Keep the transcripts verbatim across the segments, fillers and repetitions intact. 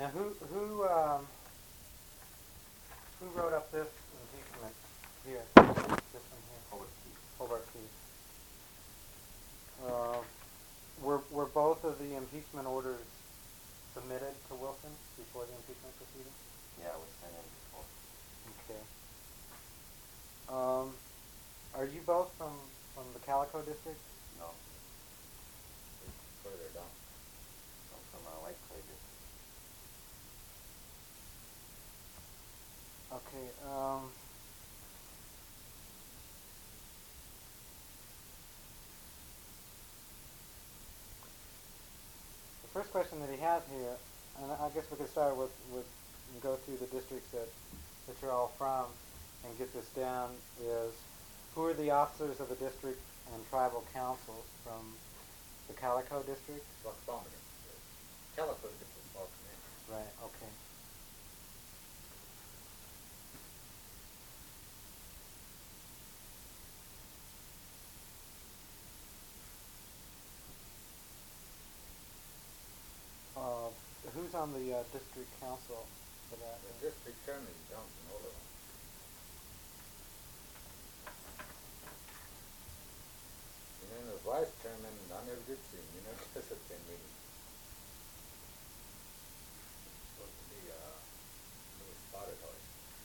Now, who who um, who wrote up this impeachment here? This one here. Hobart Keith. Hobart Keith. Uh, were were both of the impeachment orders submitted to Wilson before the impeachment proceeding? Yeah, it was sent in before. Okay. Um, are you both from from the Calico district? No. It's further down. I'm from uh, White Clay district. Okay. Um, the first question that he has here, and I guess we could start with with and go through the districts that that you're all from and get this down, is who are the officers of the district and tribal councils from the Calico district? Wakpamani. Calico is a small community. Right, okay. Uh, who's on the uh, district council for that? The district chairman is Johnson Oliver. And then the vice chairman, I never did see him. He never participated in meetings. It's supposed to be uh, Louis Spotted Horse.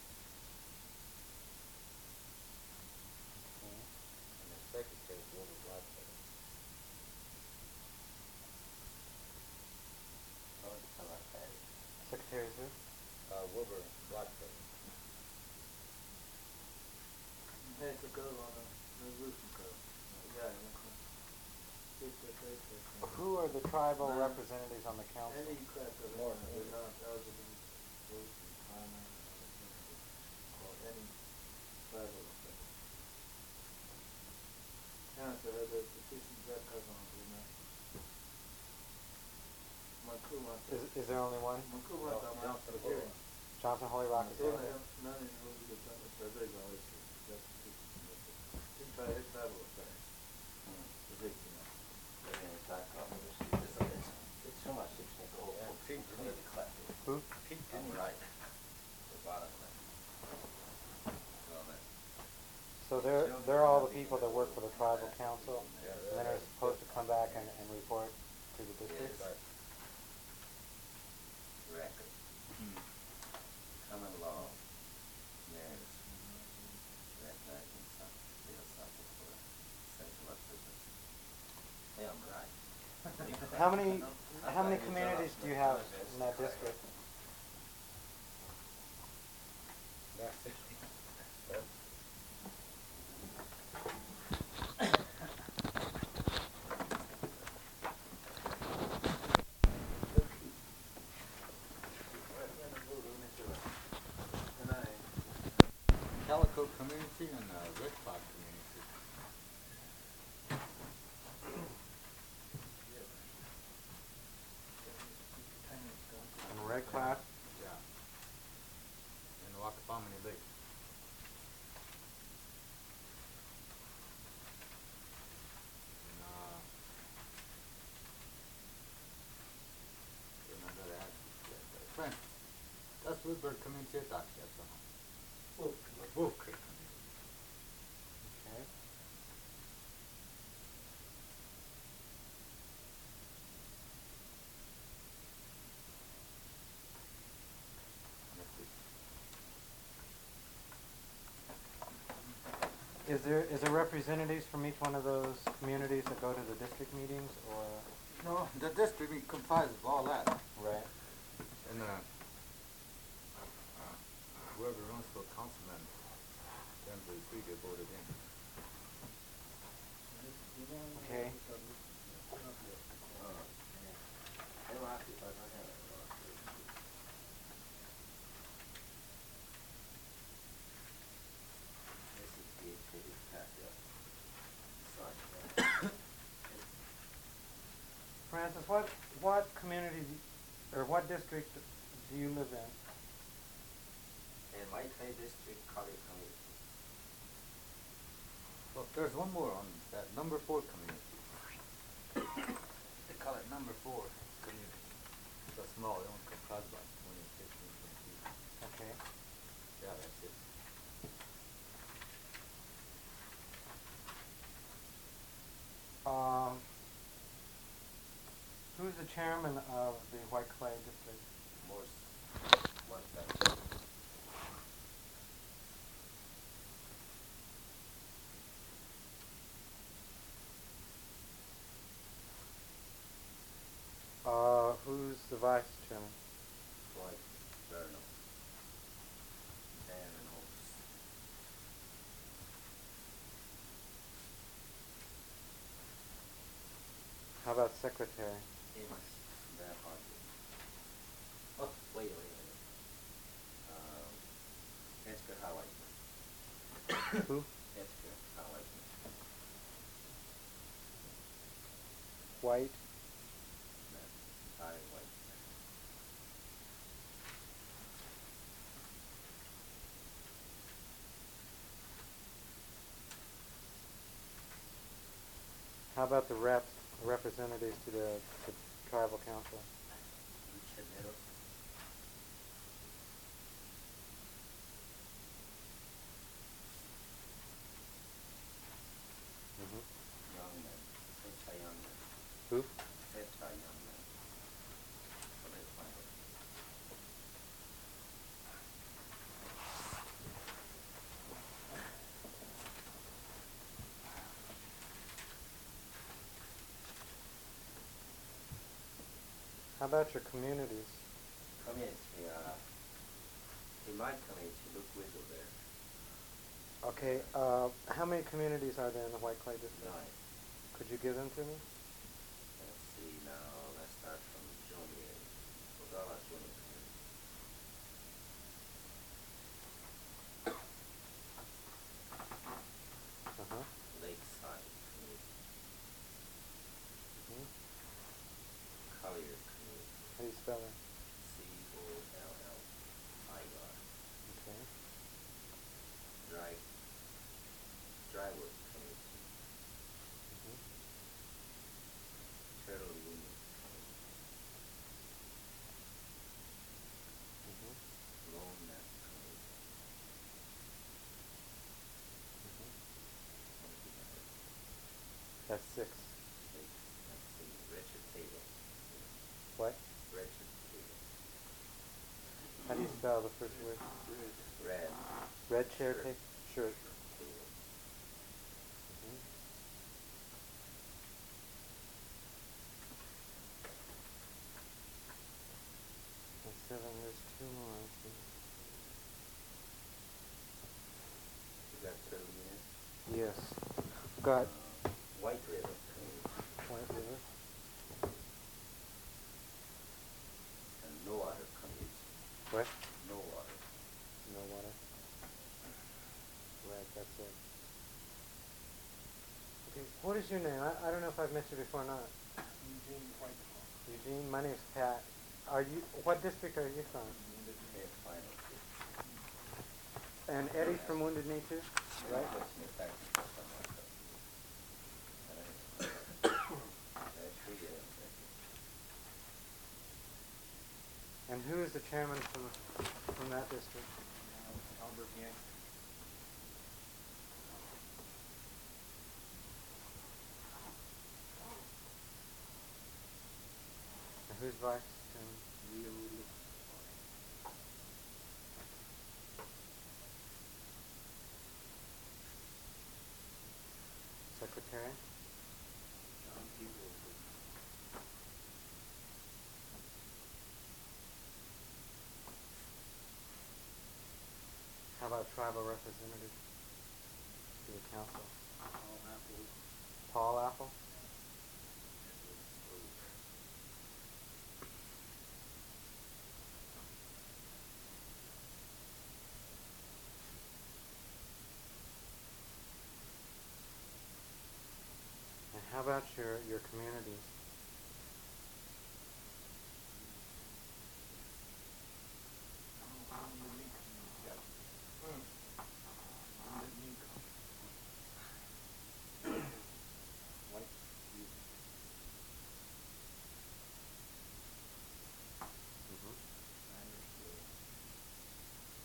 Okay. And the secretary is Wilbur Blackfeather. Oh, it's something like that. Secretary is who? Uh, Wilbur Blackfeather. Take a go on a resolution code. Yeah, Who are the tribal No. representatives on the council? any crack of it, More. they're not eligible for retirement or any tribal effect. Council has a petition that goes on, you know. Makuma. Is, is there only one? Makuma, Well, I'm out Johnson for here. Oliver. Johnson Holy Rock is They there? have none in the rules of the federal always that's the it's a tribal effect. Hmm. The big, you know. They're going to talk about this. It's, it's, it's so much to think. Oh, Yeah, oh, Pete we need to clap it. Who? Pete I'm didn't right. The bottom left. So that. So they're they're all the people that work for the tribal council, Yeah, and then are supposed to come back and, and report to the district? Yes. Record. Common law. Yes. Recognizing some, feel something for central assistance. Yeah, I'm right. How many how many communities do you have in that district? That's it. That's Calico community and uh, Red Cloud community. In Red Cloud? Yeah. In Wakapamani Lake. And uh remember that? Friend. That's Woodburn community attack, that's somehow. Wolf. Wolf Creek community. Okay. That's it. Is there is there representatives from each one of those communities that go to the district meetings, or? No, the district comprises of all that. Right. And uh, whoever runs for councilman, then the three get voted in. Okay. They don't have to, but I don't have it. This is the pretty packed up. Sorry. Francis, what what community do- or what district do you live in? In White Clay District, College Community. Well, there's one more on that number four community. They call it number four community. It's a small, it only comprises about Okay. Yeah, that's it. Um, who's the chairman of the White Clay District? Morse, one second. Uh, who's the vice chairman? Floyd Burnham. Aaron Holmes. How about secretary? Amos Van Hartley. Oh, wait, wait, wait. Um, Edgar Howard. Who? Edgar Howard. White. No, Harry White. How about the reps, representatives to the, the tribal council? Richard Meadows. Mm-hmm. Young man. Such a young man. Who? Such a young man. So let's find out. How about your communities? Community, uh, in my community, look Widow there. Okay, uh, how many communities are there in the White Clay District? Nine. Could you give them to me? Let's see now, let's start from Junior. Ogawa Junior Community. Uh-huh. Lakeside Community. Mm-hmm. Collier Community. How do you spell that? C O L L I R. Okay. Dry, Drywood Community. Mm-hmm. Turtle Union Community. Mm-hmm. Lone Nest Community. Mm-hmm. Altogether, That's six. six. Let's see, Richard Taylor. What? Richard Taylor. How do you spell the first word? Red. Red chair Shirt. tape? Shirt. Taylor. Mm-hmm. And seven, there's two more. I think. You got Turtle Union. Yes. Got Uh, White River Community. White River. And No Water Community. What? No Water. No water. Right, that's it. Okay, what is your name? I, I don't know if I've met you before or not. Eugene Whiteclaw. Eugene, my name's Pat. Are you, what district are you from? Okay, final. And Eddie's from Wounded Knee too? Right? What's in effect? Something like that. I don't know. That's pretty good. And who is the chairman from, from that district? Uh, Albert Yank. And who's vice chairman? Leo Lucas. Secretary? John P. Wilford. How about tribal representative to the council? Paul Apple. Paul Apple? Edward Stove. And how about your, your communities? Oh, Wounded Knee Community. Yep. Wounded Knee Community. White Youth. Mm-hmm. Bakersfield.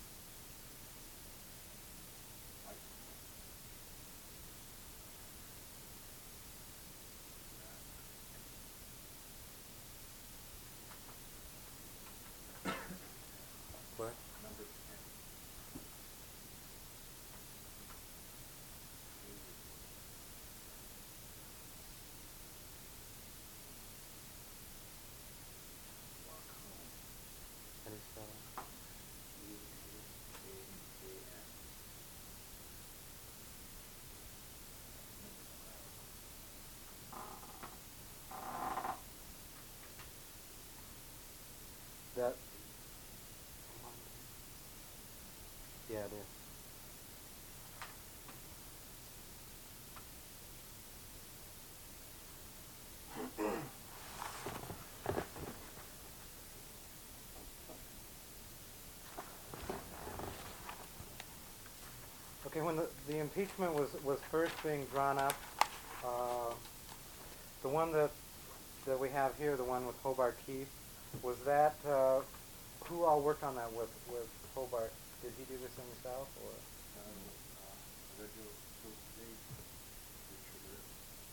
Okay, when the, the impeachment was, was first being drawn up, uh, the one that, that we have here, the one with Hobart Keith, was that, uh, who all worked on that with, with Hobart? Did he do this himself, or? Um, uh, original Coast State, Richard Rick.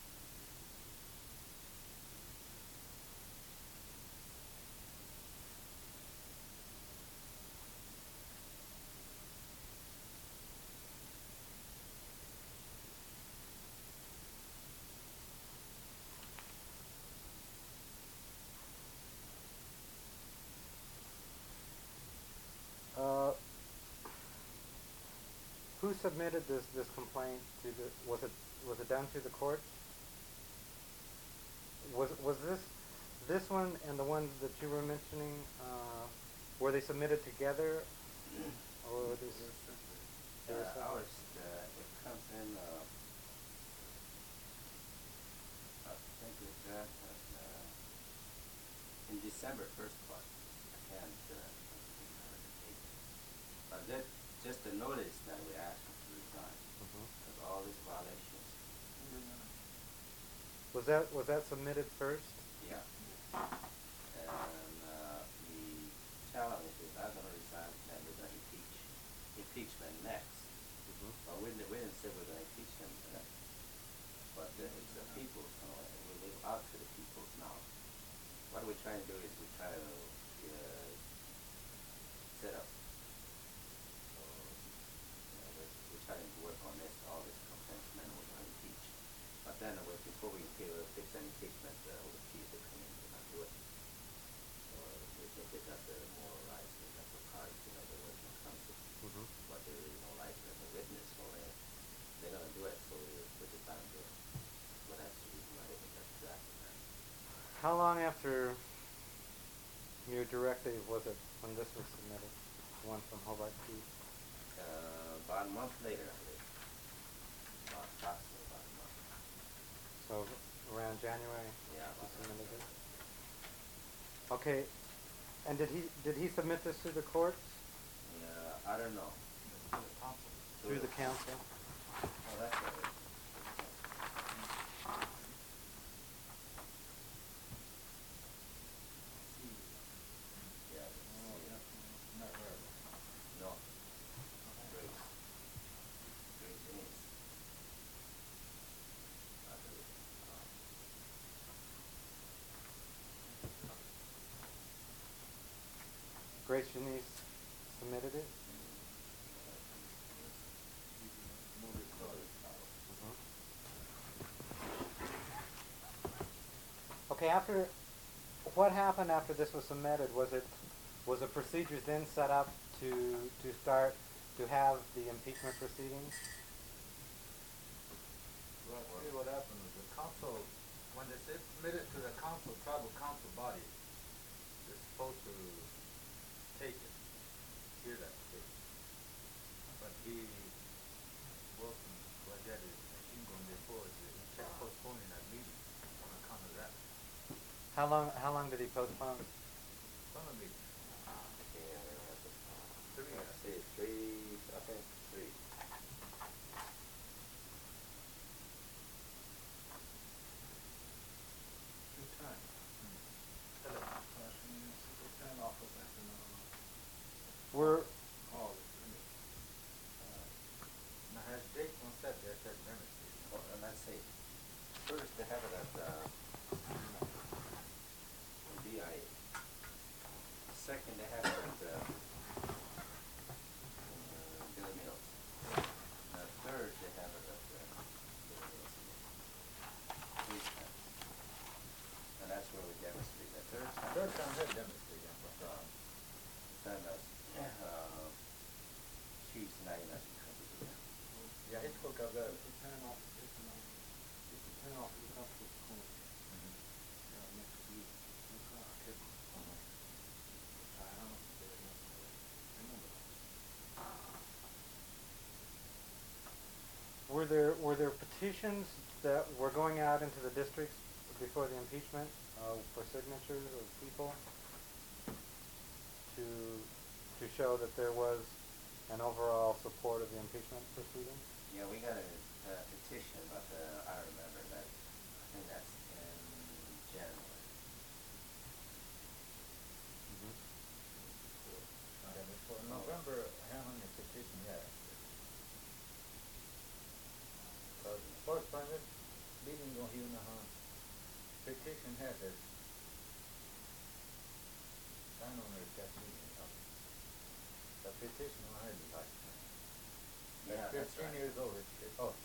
Uh, who submitted this, this complaint to the, was it, was it done through the court? Was, was this, this one and the one that you were mentioning, uh, were they submitted together? Or were these? They were Uh, separate? ours, uh, it comes in, uh, I think we got, uh, in December, first part. I can't, uh, remember the date. But that, just the notice that we asked him to resign, Mhm. of all these violations. Was that, was that submitted first? Yeah. And, uh, we challenged, if he's not gonna resign, then we're gonna impeach, impeachment next. Mhm. But we didn't, we didn't say we're gonna impeach him today. But uh, it's the people's, you know, and we live up to the people's now. What we're trying to do is we try to, uh, set up, so, you know, we're, we're trying to work on this, all this complaints, and then we're gonna impeach. But then, uh, before we impeach, uh, fix any impeachment, uh, with the chief, they come in and not do it. So, we think they got the moral rights, they got the cards, you know, the working council. Mhm. But they really don't like it as a witness, so they, they're gonna do it, so we put it down there. But that's the reason why they think that's exactly that. How long after your directive was it when this was submitted? The one from Hobart Keith? Uh, about a month later, I believe. About approximately about a month. So around January? Yeah, he about a submitted month. it? Okay, and did he, did he submit this to the courts? Yeah, I don't know. Through the council? Oh, that's right. Yeah, Oh, yeah. that's not her. No. Grace. Grace Innes. I believe. Um, Grace Janice submitted it? Motor Notice, car. uh, Mhm. Okay, after, what happened after this was submitted? Was it, was the procedures then set up to, to start, to have the impeachment proceedings? Well, see what happened is the council, when they submit it to the council, tribal council body, they're supposed to take it, hear that case. But he, Wilson, what he had his machine going before, he kept postponing that meeting on account of that. How long, how long did he postpone? Some of meetings, yeah, yeah, but, three, I let's think. see, three, I think three. Good time. Hello. Last meeting, they turned off of that and, uh, Were, all the minutes. Uh, Now, has date on set, they said Wednesday. well, and let's see. First, they have it at, uh, B I A. Second, they have it at, uh, uh, Billy Mills. Uh, third, they have it at, uh, Billy Mills. Three times. And that's where we demonstrate. The third time. Third time had demonstrated, but, Uh, um, then, uh, uh, Chief's night, that's because of the, yeah, he spoke of that. If you turn off, if you, um, if you turn off the council's corner, Mhm. uh, next to you, no car, kid, Uh-huh. I don't know, they don't know, I remember that. were there, were there petitions that were going out into the districts before the impeachment, uh, for signatures of people to, to show that there was and overall support of the impeachment proceeding? Yeah, we got a, a petition, but uh, I remember that, I think that's in January. Mm-hmm. Yeah, but for November, how many petition you have? Cause first time it, meeting gonna hear na huh? Petition has it. I don't know if that's meeting or something. The petition one had it like. Yeah, that's Fifteen right. years old, it's, it, oh.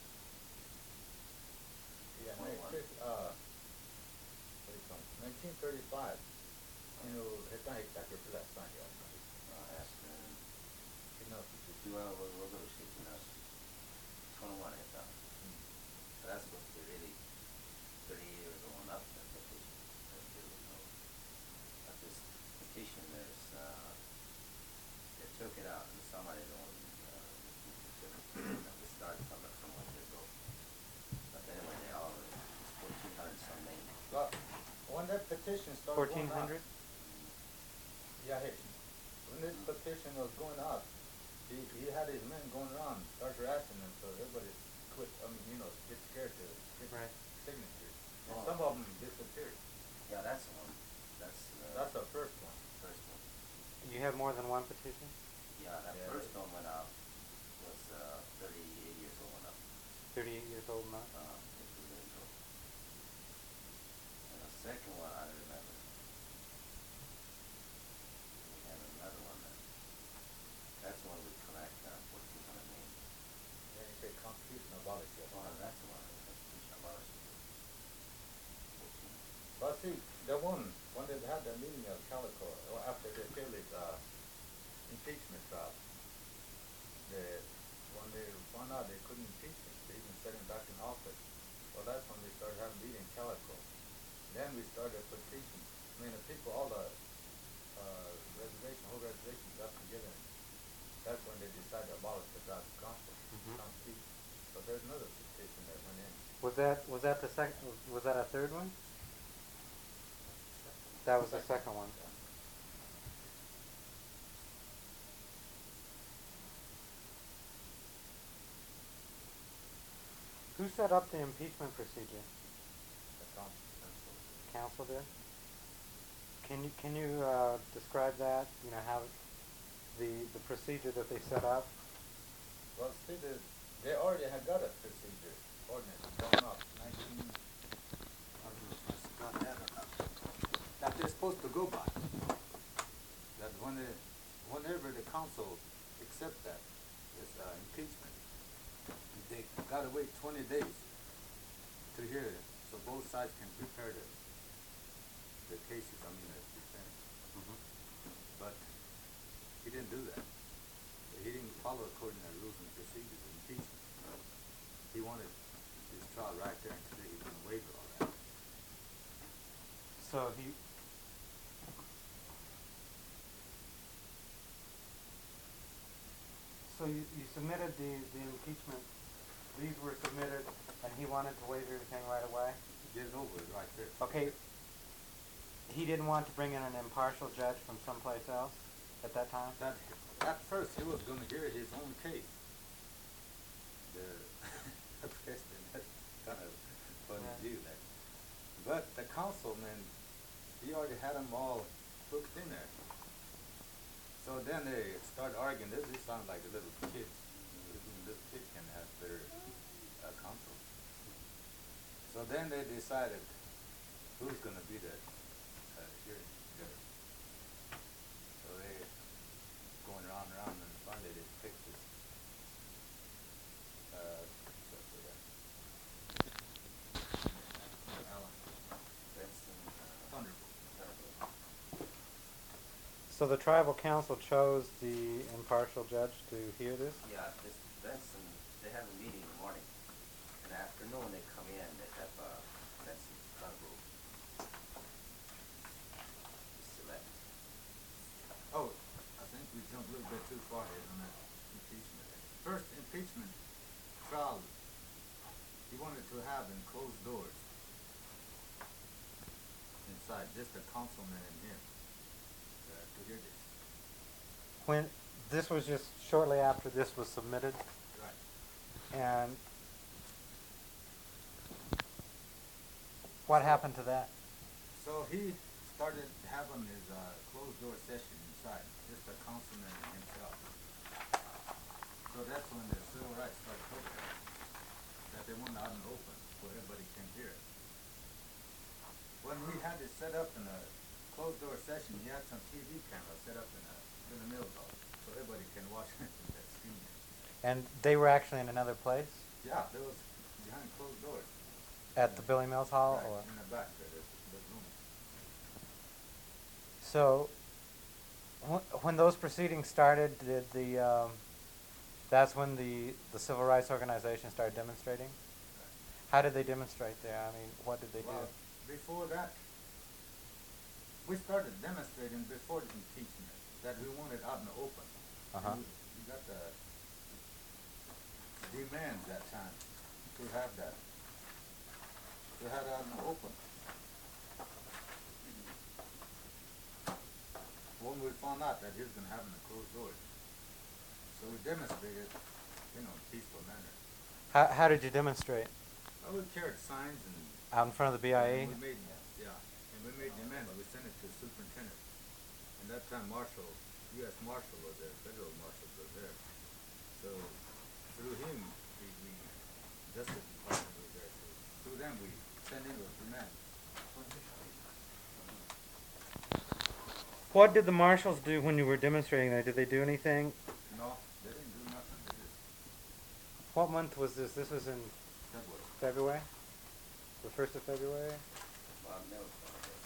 Yeah, twenty-one. nineteen, uh, what do you call it, nineteen thirty-five. You know, esta es la que fue la España. Uh, that's, uh, You know, it's- you wanna, we'll, we'll go to sixteen, that's twenty-one, I thought. mm. So that's supposed to be really thirty years going up, that petition. That's really low. But this petition is, uh, they took it out and somebody don't, uh, took it, they started from it from one years ago. But anyway, they all, it's fourteen hundred some names. Well, when that petition started Fourteen going hundred? out, yeah, hey, when this petition was going out, he, he had his men going around, start harassing them, so everybody quit, I mean, you know, get scared to get Right. signatures. And Oh. some of them disappeared. Yeah, that's the one. That's, uh, That's the first one. first one. You have more than one petition? Yeah, that Yeah, first it- one went out, was, uh, thirty-eight years old and up, Thirty-eight years old now? uh, fifty years old. And the second one, I remember. We had another one that, that's the one we collect, uh, fourteen hundred names. Then he said constitution abolished it. Oh, that's the one, that's the abolished. Fourteen. But see, the one, when they had the meeting of Calico, or after they failed his, uh, impeachment trial, the, when they found out they couldn't impeach him, they even set him back in office. Well, that's when they started having meeting in Calico. Then we started a petition. I mean, the people, all the, uh, reservation, whole reservation got together. That's when they decided to abolish the Dodge Council, Mhm. Constitution. But there's another petition that went in. Was that, was that the sec, was that a third one? That was the second one. Yeah. Who set up the impeachment procedure? The council. Council did? Can you, can you, uh, describe that, you know, how, the, the procedure that they set up? Well, see, the, they already had got a procedure, ordinance drawn up, nineteen, I don't know if I forgot that or not, that they're supposed to go by. That when they, whenever the council accept that, this, uh, impeachment, they gotta wait twenty days to hear it, so both sides can prepare the, the cases, I mean, the defense. Mm-hmm. But he didn't do that. He didn't follow according to the rules and procedures of impeachment. He wanted his trial right there and today he was gonna waive all that. So he, so you, you submitted the, the impeachment, these were submitted, and he wanted to waive everything right away? Get it over with right there. Okay, he didn't want to bring in an impartial judge from someplace else at that time? That, at first he was gonna hear his own case. The, the president, that's kind of funny Yeah. view there. But the councilman, he already had them all hooked in there. So then they start arguing, this, this sounds like a little kid, even a little kid can have better, uh, counsel. So then they decided who's gonna be the, uh, hearing judge. So they going around and around and finally they picked this, uh, what's the, uh, Alan Benson, uh, Thunderbolt. Thunderbolt. So the tribal council chose the impartial judge to hear this? Yeah, this Benson, they have a meeting in the morning. In the afternoon, they come in, they have, uh, Benson, Thunderbolt. Select. Oh, I think we jumped a little bit too far here on that impeachment. First impeachment trial, he wanted to have in closed doors. Inside, just the councilman and him, uh, to hear this. When, this was just shortly after this was submitted, Right. and what happened to that? So he started having his uh, closed door session inside, just the councilman and himself. So that's when the civil rights started protesting, that they want out and open where everybody can hear it. When we had it set up in a closed door session, he had some T V cameras set up in a in the Mills hall, so everybody can watch it that screen. And they were actually in another place Yeah, there was behind closed doors. at the Billy Mills Hall, Right, or in the back there, there's, there's room. so. wh- When those proceedings started, did the um, that's when the the civil rights organization started demonstrating? How did they demonstrate there? I mean, what did they Well, do? before that, we started demonstrating before the impeachment that we wanted out in the open. Uh-huh. We, we got the demands that time to have that, to have it out in the open. When we found out that he was gonna have it in the closed doors, so we demonstrated, you know, in peaceful manner. How how did you demonstrate? Well, we carried signs and Out in front of the B I A? and we made, yeah, and we made demands, we sent it to the superintendent. And that time Marshall, U S Marshal was there, federal Marshal was there. So through him, we, we, Justice Department was there, so through them we sent in those demands. What did the marshals do when you were demonstrating there? Did they do anything? No, they didn't do nothing, they just, What month was this? This was in that was, February? The first of February? Well, no, it's not good.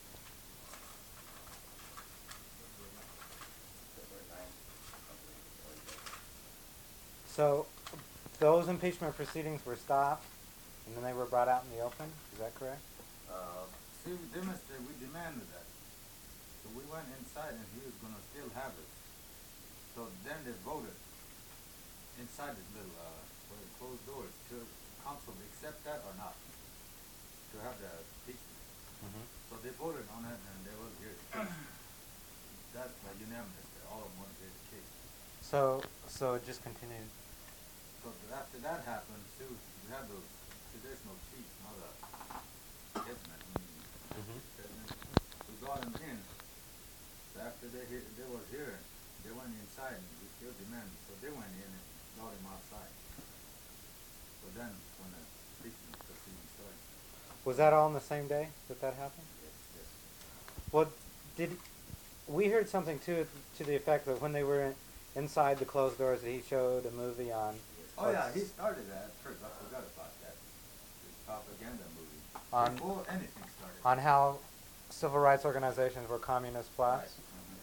February ninth, something, or is it- So those impeachment proceedings were stopped and then they were brought out in the open? Is that correct? Uh, see, we demonstrated, we demanded that. So we went inside and he was gonna still have it. So then they voted inside this little, uh, where the closed doors, to council accept that or not, to have the impeachment. Mm-hmm. So they voted on it and they will hear it. That's by unanimous, they all of them want to hear the case. So so it just continued. So th- after that happened, too, we had those traditional chiefs, and all the headsmen, I mean, Mm-hmm. president, we got them in. So after they he- they was here, they went inside and we still demanded, so they went in and got him outside. So then, when the impeachment proceedings started, Was that all on the same day that that happened? yes, yes. Well, did we heard something too to the effect that when they were in, inside the closed doors, that he showed a movie on. oh yeah, he started that at first, I forgot about that, this propaganda movie, On- before anything started. on how civil rights organizations were communist plots. Right. Mhm.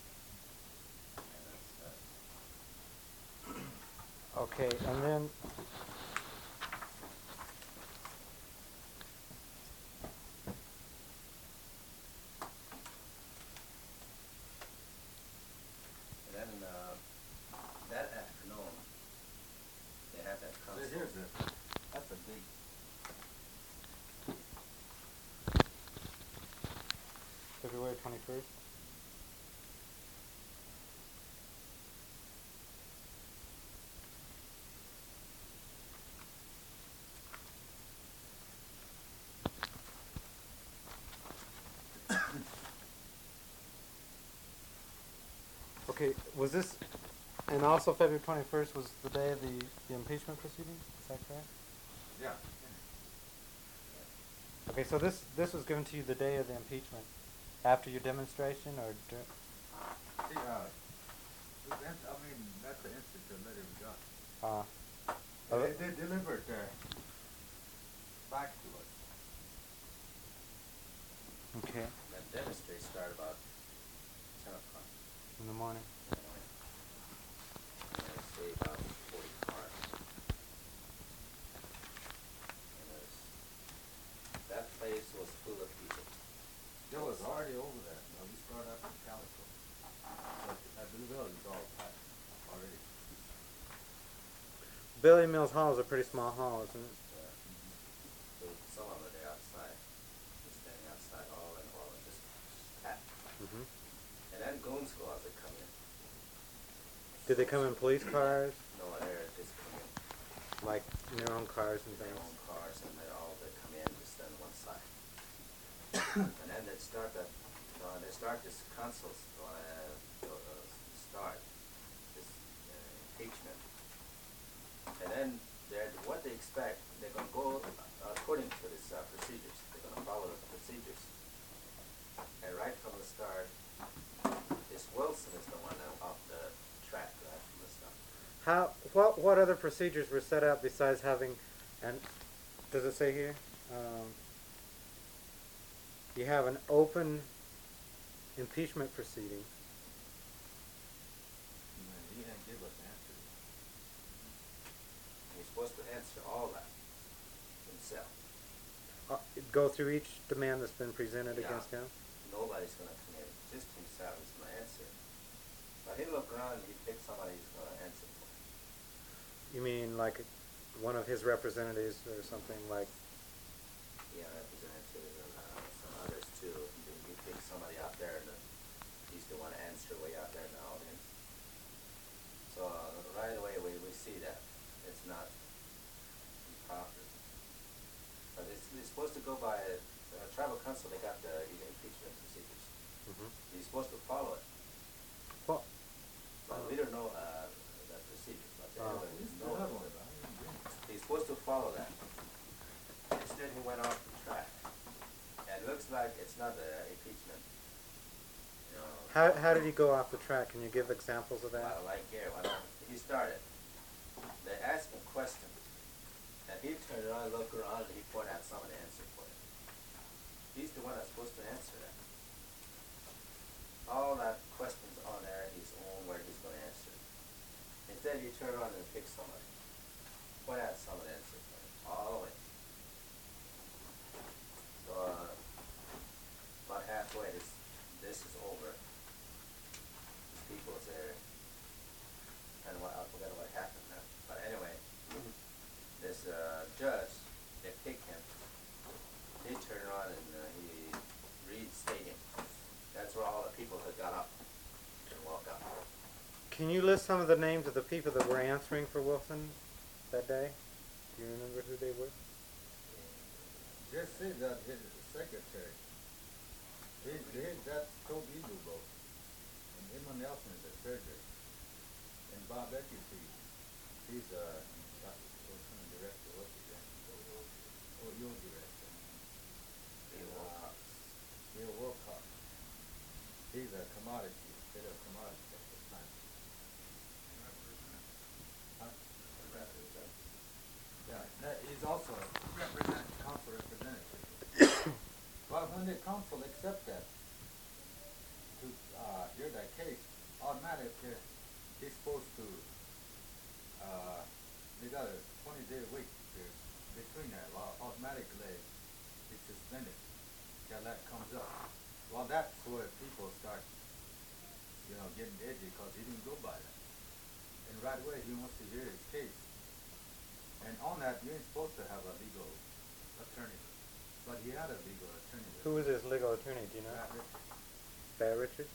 Yeah, that's, uh, Okay, and then and then, uh, that afternoon, they had that So council. here's a, that's a big, February twenty-first. Okay, was this, and also February twenty-first was the day of the, the impeachment proceedings? Is that correct? yeah. Okay, so this this was given to you the day of the impeachment, after your demonstration, or dur- See, uh, we went- I mean, that's the instant the letter we got. uh, They, they delivered uh, back to us. okay, That demonstration started about ten o'clock in the morning. in the morning. And they say about forty cars. And there's, that place was full of people. There was already over there. Uh, we started up in Calico. So I believe it was all packed already. Billy Mills Hall is a pretty small hall, isn't it? Yeah. So some of it are outside, just standing outside, all in all, and just packed. Mm-hmm. And then goon squads would come in. Did they come in police cars, No, they're just come in. like in their own cars and Their things? own cars, and they all, they come in, just stand on one side. And then they start that, uh, they start this council, uh, uh, start, this uh, impeachment. And then they're, what they expect, they're gonna go according to this uh, procedures, they're gonna follow the procedures. And right from the start, this Wilson is the one that off the track, right from the start. How, what, what other procedures were set up besides having, and, does it say here? Um, you have an open impeachment proceeding. Man, he didn't give us answers. And he's supposed to answer all that himself. Uh, go through each demand that's been presented Yeah. against him? Nobody's gonna come in, just himself is gonna answer. But he look around, he picks somebody who's gonna answer for him. You mean like one of his representatives or something like, Yeah, representatives and uh, some others too. And then he picks somebody out there, and uh, he's the one to answer way out there in the audience. So uh, right away we, we see that it's not improper. But it's, it's supposed to go by uh, tribal council. They got the impeachment procedures. mhm. He's supposed to follow it. Well, But we don't know uh, that procedure. But they Oh. know We it's still no. have one, but I didn't bring it. He's supposed to follow that. Instead, he went off the track. And it looks like it's not a impeachment. You know, how, how did he go off the track? Can you give examples of that? uh, like here, when he started, they asked him questions. And he turned around, looked around, and he pointed out someone to answer for him. He's the one that's supposed to answer that. All that questions on there, he's on where he's going to answer. Instead, he turned around and picked somebody. Point out someone to answer for him, all the way. So, uh, about halfway, this, this is over. People's there. And what, I forgot what happened now. But anyway, this, uh, judge, they picked him. He turned around and, uh, he reinstated him. That's where all the people had got up and walked out. Can you list some of the names of the people that were answering for Wilson that day? Do you remember who they were? Just say that his secretary, he, he, that's Toby Eagleboat, and Emma Nelson is a surgeon, and Bob Eckerty, he's a, uh, what kind of director, what's his name? Oh, your director. Bill Uh, Wilcox. Bill Wilcox. He's a commodity, head of commodities at the time. Huh? Yeah, that, he's also a represent, council representative. But when the council accept that, to, uh, hear that case, automatic, uh, he's supposed to, uh, they got a twenty day wait period between that, well, automatically, he's suspended, till that comes up. Well, that's where people start, you know, getting edgy, cause he didn't go by that. And right away, he wants to hear his case. And on that, you ain't supposed to have a legal attorney, but he had a legal attorney. with Who him. was his legal attorney? Do you know? Pat Richards. Pat Richards?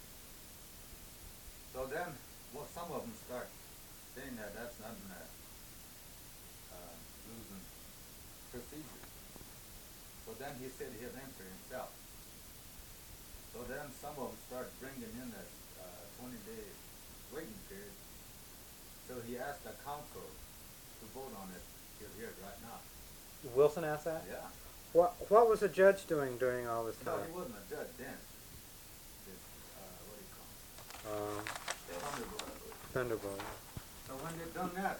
So then, well, some of them start saying that that's not an, uh, uh, losing procedure. So then he said he'll answer himself. So then some of them start bringing in that, uh, twenty day waiting period. So he asked the council to vote on it, he'll hear it right now. Wilson asked that? Yeah. What, what was the judge doing during all this No, time? he wasn't a judge then. This, uh, what do you call Um, it? Thunderbolt. Thunderbolt. So when they done that,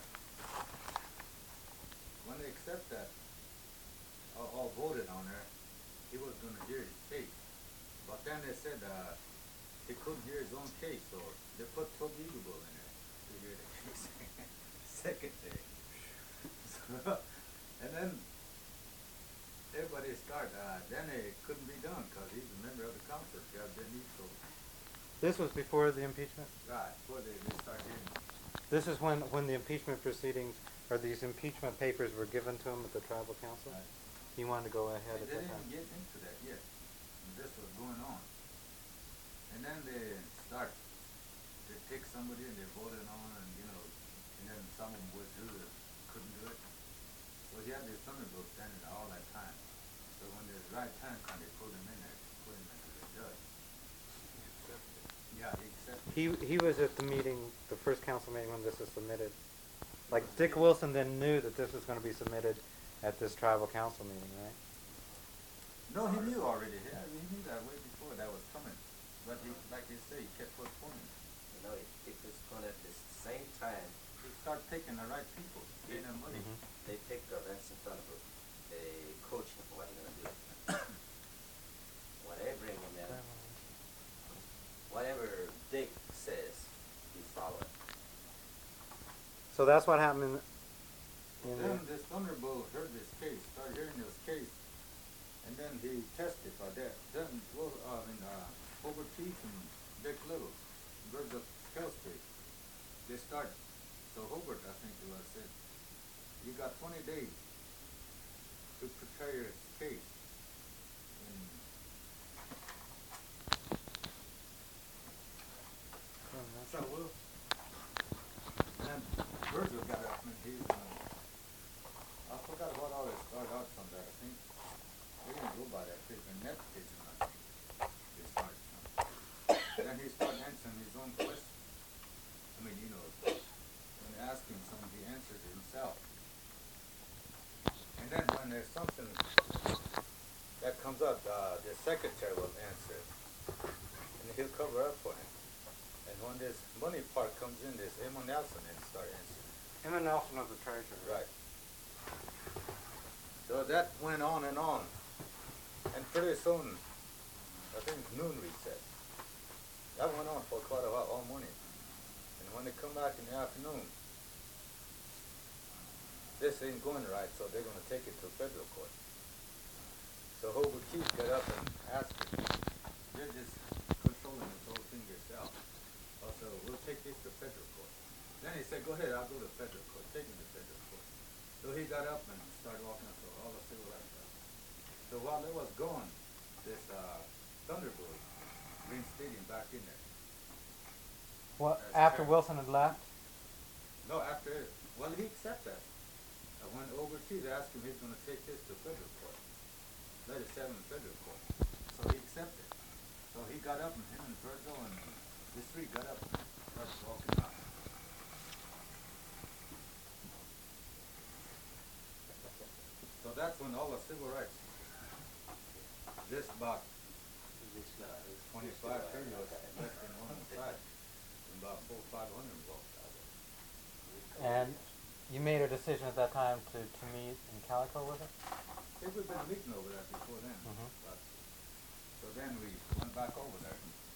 when they accept that, all, all voted on there, he was gonna hear his case. But then they said, uh, he couldn't hear his own case, so they put Toby Eagleboat in there to hear the case. Secretary. So, and then everybody start, uh, then it couldn't be done, cause he's a member of the council, Judge Benito. This was before the impeachment? Right, before they, they start hearing. This is when, when the impeachment proceedings, or these impeachment papers were given to him at the tribal council? Right. He wanted to go ahead They at that didn't time. even get into that yet. This was going on. And then they start, they pick somebody and they voted right time when they put him in there, put him into the judge. Yeah, he accepted. He he was at the meeting, the first council meeting when this was submitted. Like Dick Wilson then knew that this was going to be submitted at this tribal council meeting, right? No, he knew already. Yeah, he knew that way before that was coming. But he, like you say, he kept postponing. You know, it, it was going at the same time. He started taking the right people, giving them money. Mhm. They take uh, Vincent Thunderbook, they coach him what he's gonna do. When they bring him in, whatever Dick says, he's following. So that's what happened in, in Then the, this Thunderbolt heard this case, started hearing this case, and then he testified that. Then, well, uh, in, uh, Hobart Chief and Dick Little, birds of Kell Street, they started. So Hobart, I think it was, said, you got twenty days to portray your case. And so, well, and Virgil got up and he's, uh, I forgot what all it started out from that. I think they didn't go by that pigeon, net pigeon, I think they started from. Then he started answering his own questions. I mean, you know, when they ask him something, he answers it himself. And then when there's something that comes up, uh, the secretary will answer it, and he'll cover up for him. And when this money part comes in, this Emma Nelson and start answering. Emma Nelson was the treasurer. Right. So that went on and on. And pretty soon, I think noon reset. That went on for quite a while, all morning. And when they come back in the afternoon, this ain't going right, so they're going to take it to federal court. So Hobart Chief got up and asked him, you're just controlling this whole thing yourself. Also, we'll take this to federal court. Then he said, go ahead, I'll go to federal court. Take me to federal court. So he got up and started walking up to all the civil rights stuff. So while it was gone, this uh, Thunderbolt reinstated him back in there. Well, As after chairman. Wilson had left? No, after, well, he accepted that. Uh, when overseas asked him, he's going to take this to federal court. Let it settle in federal court. So he accepted. So he got up, and him and Virgil and the three got up and started walking out. So that's when all the civil rights, this about This guy, this twenty-five, guy, thirty was okay. left in one side, and about four, five hundred involved out there. And you made a decision at that time to, to meet in Calico with it? They would have been meeting over there before then. Mhm. But, so then we went back over there.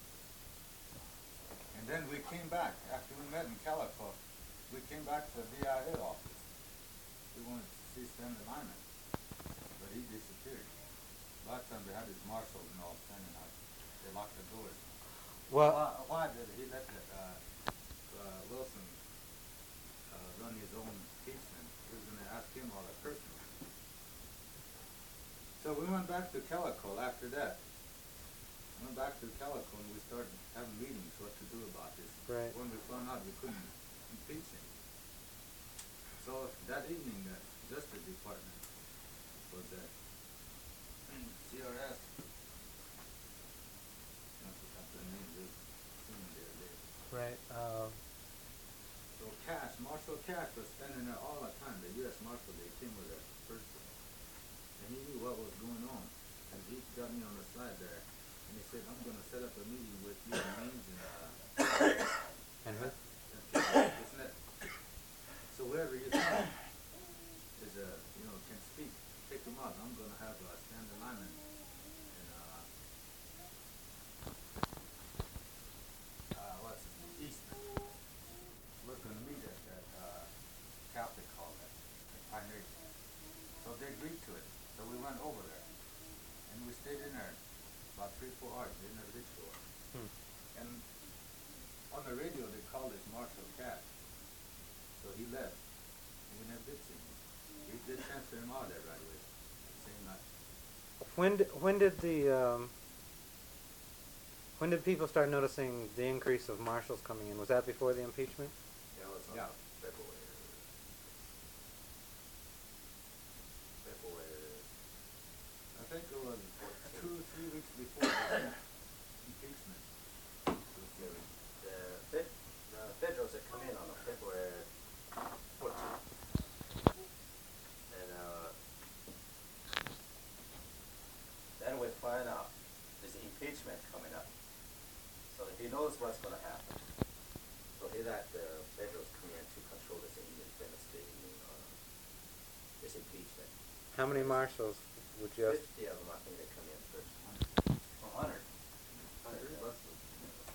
And then we came back, after we met in Calico, we came back to the D I A office. We wanted to see Stanley Lyman, but he disappeared. Last time they had his marshals and all standing out. They locked the doors. Well, Why, why did he let the, uh, uh, Wilson, uh, run his own case then? He was gonna ask him all that personal. So we went back to Calico after that. Went back to Calico and we started having meetings what to do about this. Right. When we found out we couldn't impeach him. So that evening, the Justice Department was at C R S. I forgot the name, they seen him there, they right. Um, So Cash, Marshal Cash was standing there all the time, the U S Marshal, they came with a person. And he knew what was going on. And he got me on the side there. And he said, I'm gonna set up a meeting with you and Maines and, uh, and who? isn't it? So whoever you think is, uh, you know, can speak, pick them out. I'm gonna have, uh, Stanley Lyman and, uh, uh, what's his name, Eastman. We're gonna meet at that, uh, Catholic Hall at, at Pine Ridge. So they agreed to it. So we went over there. And we stayed in there about three, four hours. They didn't have a ritual. Hmm. And on the radio they called us Marshal Cash. So he left. And we never did see him. We did transfer him out there right away. Same night. When did, when did the um, when did people start noticing the increase of marshals coming in? Was that before the impeachment? That was on Yeah. February. February. I think it was impeachment. This hearing. The fed, the federals are coming on February fourteenth. And uh, then we find out there's impeachment coming up. So he knows what's going to happen. So he let the federals come in to control this Independence Day, uh, this impeachment. How many marshals would you have? Fifty of them, I think, they come in first. Oh, hundred. Hundred. There's yeah. lots of,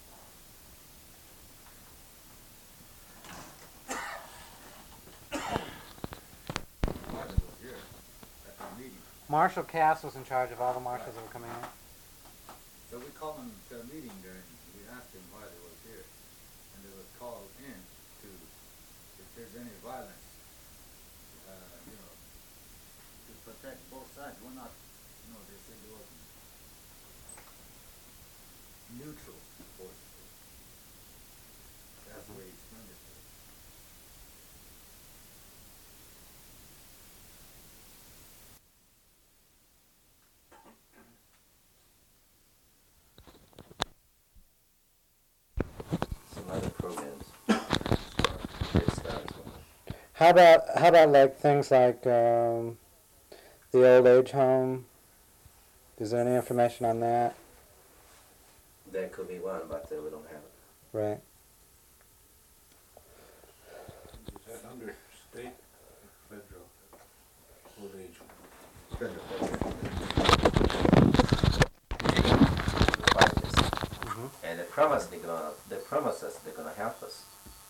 Martin was here at the meeting. Marshal Cass was in charge of all the marshals that were coming in. So we called him to a meeting there, and we asked him why they was here. And they was called in to, if there's any violence, uh, you know, to protect both sides. We're not, you know, they said there wasn't neutral forces. That's the way he explained it to us. Some other programs. It's, uh, How about how about like things like um, the old age home? Is there any information on that? that could be one, but uh, we don't have it. Right. Is that under state or federal old age? Fight this. Mm-hmm. And they promise they're gonna, they promise us they're gonna help us.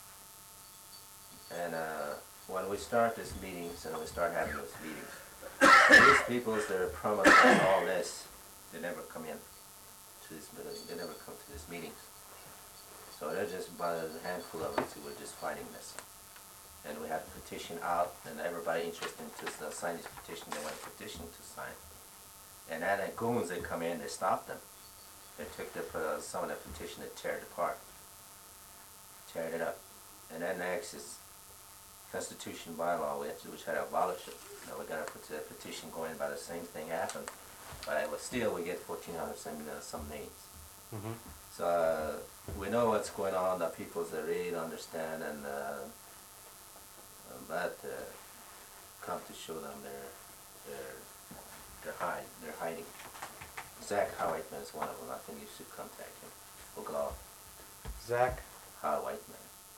And uh, when we start these meetings and we start having those meetings, these people that are promised us all this, they never come in to this meeting. They never come to these meetings. So they're just about a handful of us who were just fighting this. And we had a petition out, and everybody interested to uh, sign this petition, they want a petition to sign. And then the goons, they come in, they stop them. They took the, uh, some of the petition and tear it apart. Tear it up. And then next is Constitution bylaw, we have to, we try to abolish it. Now we got to put the petition going by the same thing happened. But it was still, we get fourteen hundred some, uh, some names. Mm-hmm. So uh, we know what's going on, the people that really understand, and uh, but uh, come to show them they're they're they're hiding. They're hiding. Zach Howitman is one of them. I think you should contact him. Oglala Zach. Howitman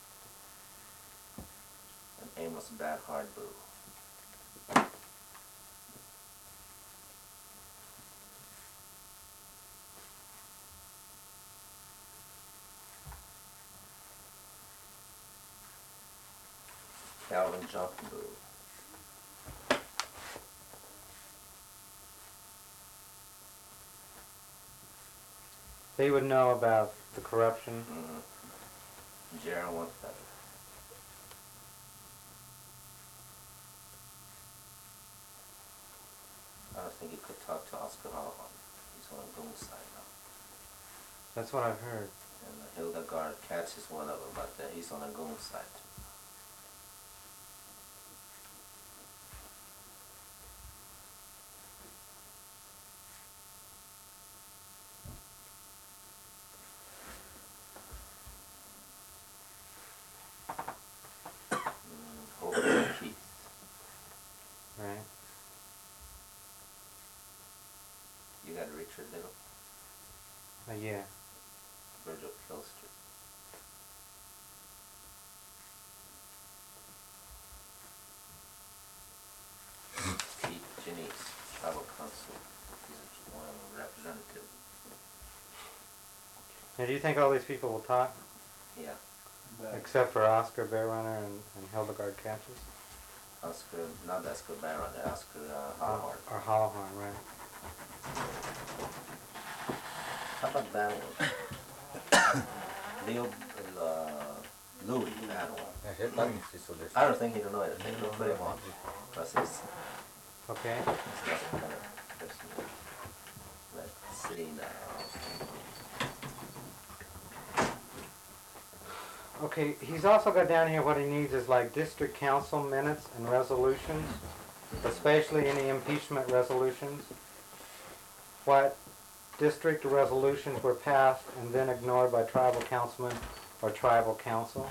and Amos Bad Hardboo. Calvin Jumpboo. They would know about the corruption. Mm-hmm. Jaron One-Feather. I don't think you could talk to Oscar Holohan. He's on the Goon side now. That's what I've heard. And uh, Hildegard Katz is one of them, but uh, he's on the Goon side too. Hope Keith. Right. You got Richard Little, Uh, yeah. Virgil Kilster. Pete Janice, Tribal Council. He's one of the representatives. Now, do you think all these people will talk, Yeah. except for Oscar Bearrunner and, and Hildegard Katches? Oscar, not Oscar Barron, Oscar uh, Howard. Or Hollowhorn, right? How about that one? Leo, uh, Louis, that one. I don't think he don't know anything. We'll put him on. Because he's, Okay. he's not the kind of person. Let's see now. Okay, he's also got down here what he needs is like district council minutes and resolutions, especially any impeachment resolutions. What district resolutions were passed and then ignored by tribal councilmen or tribal council?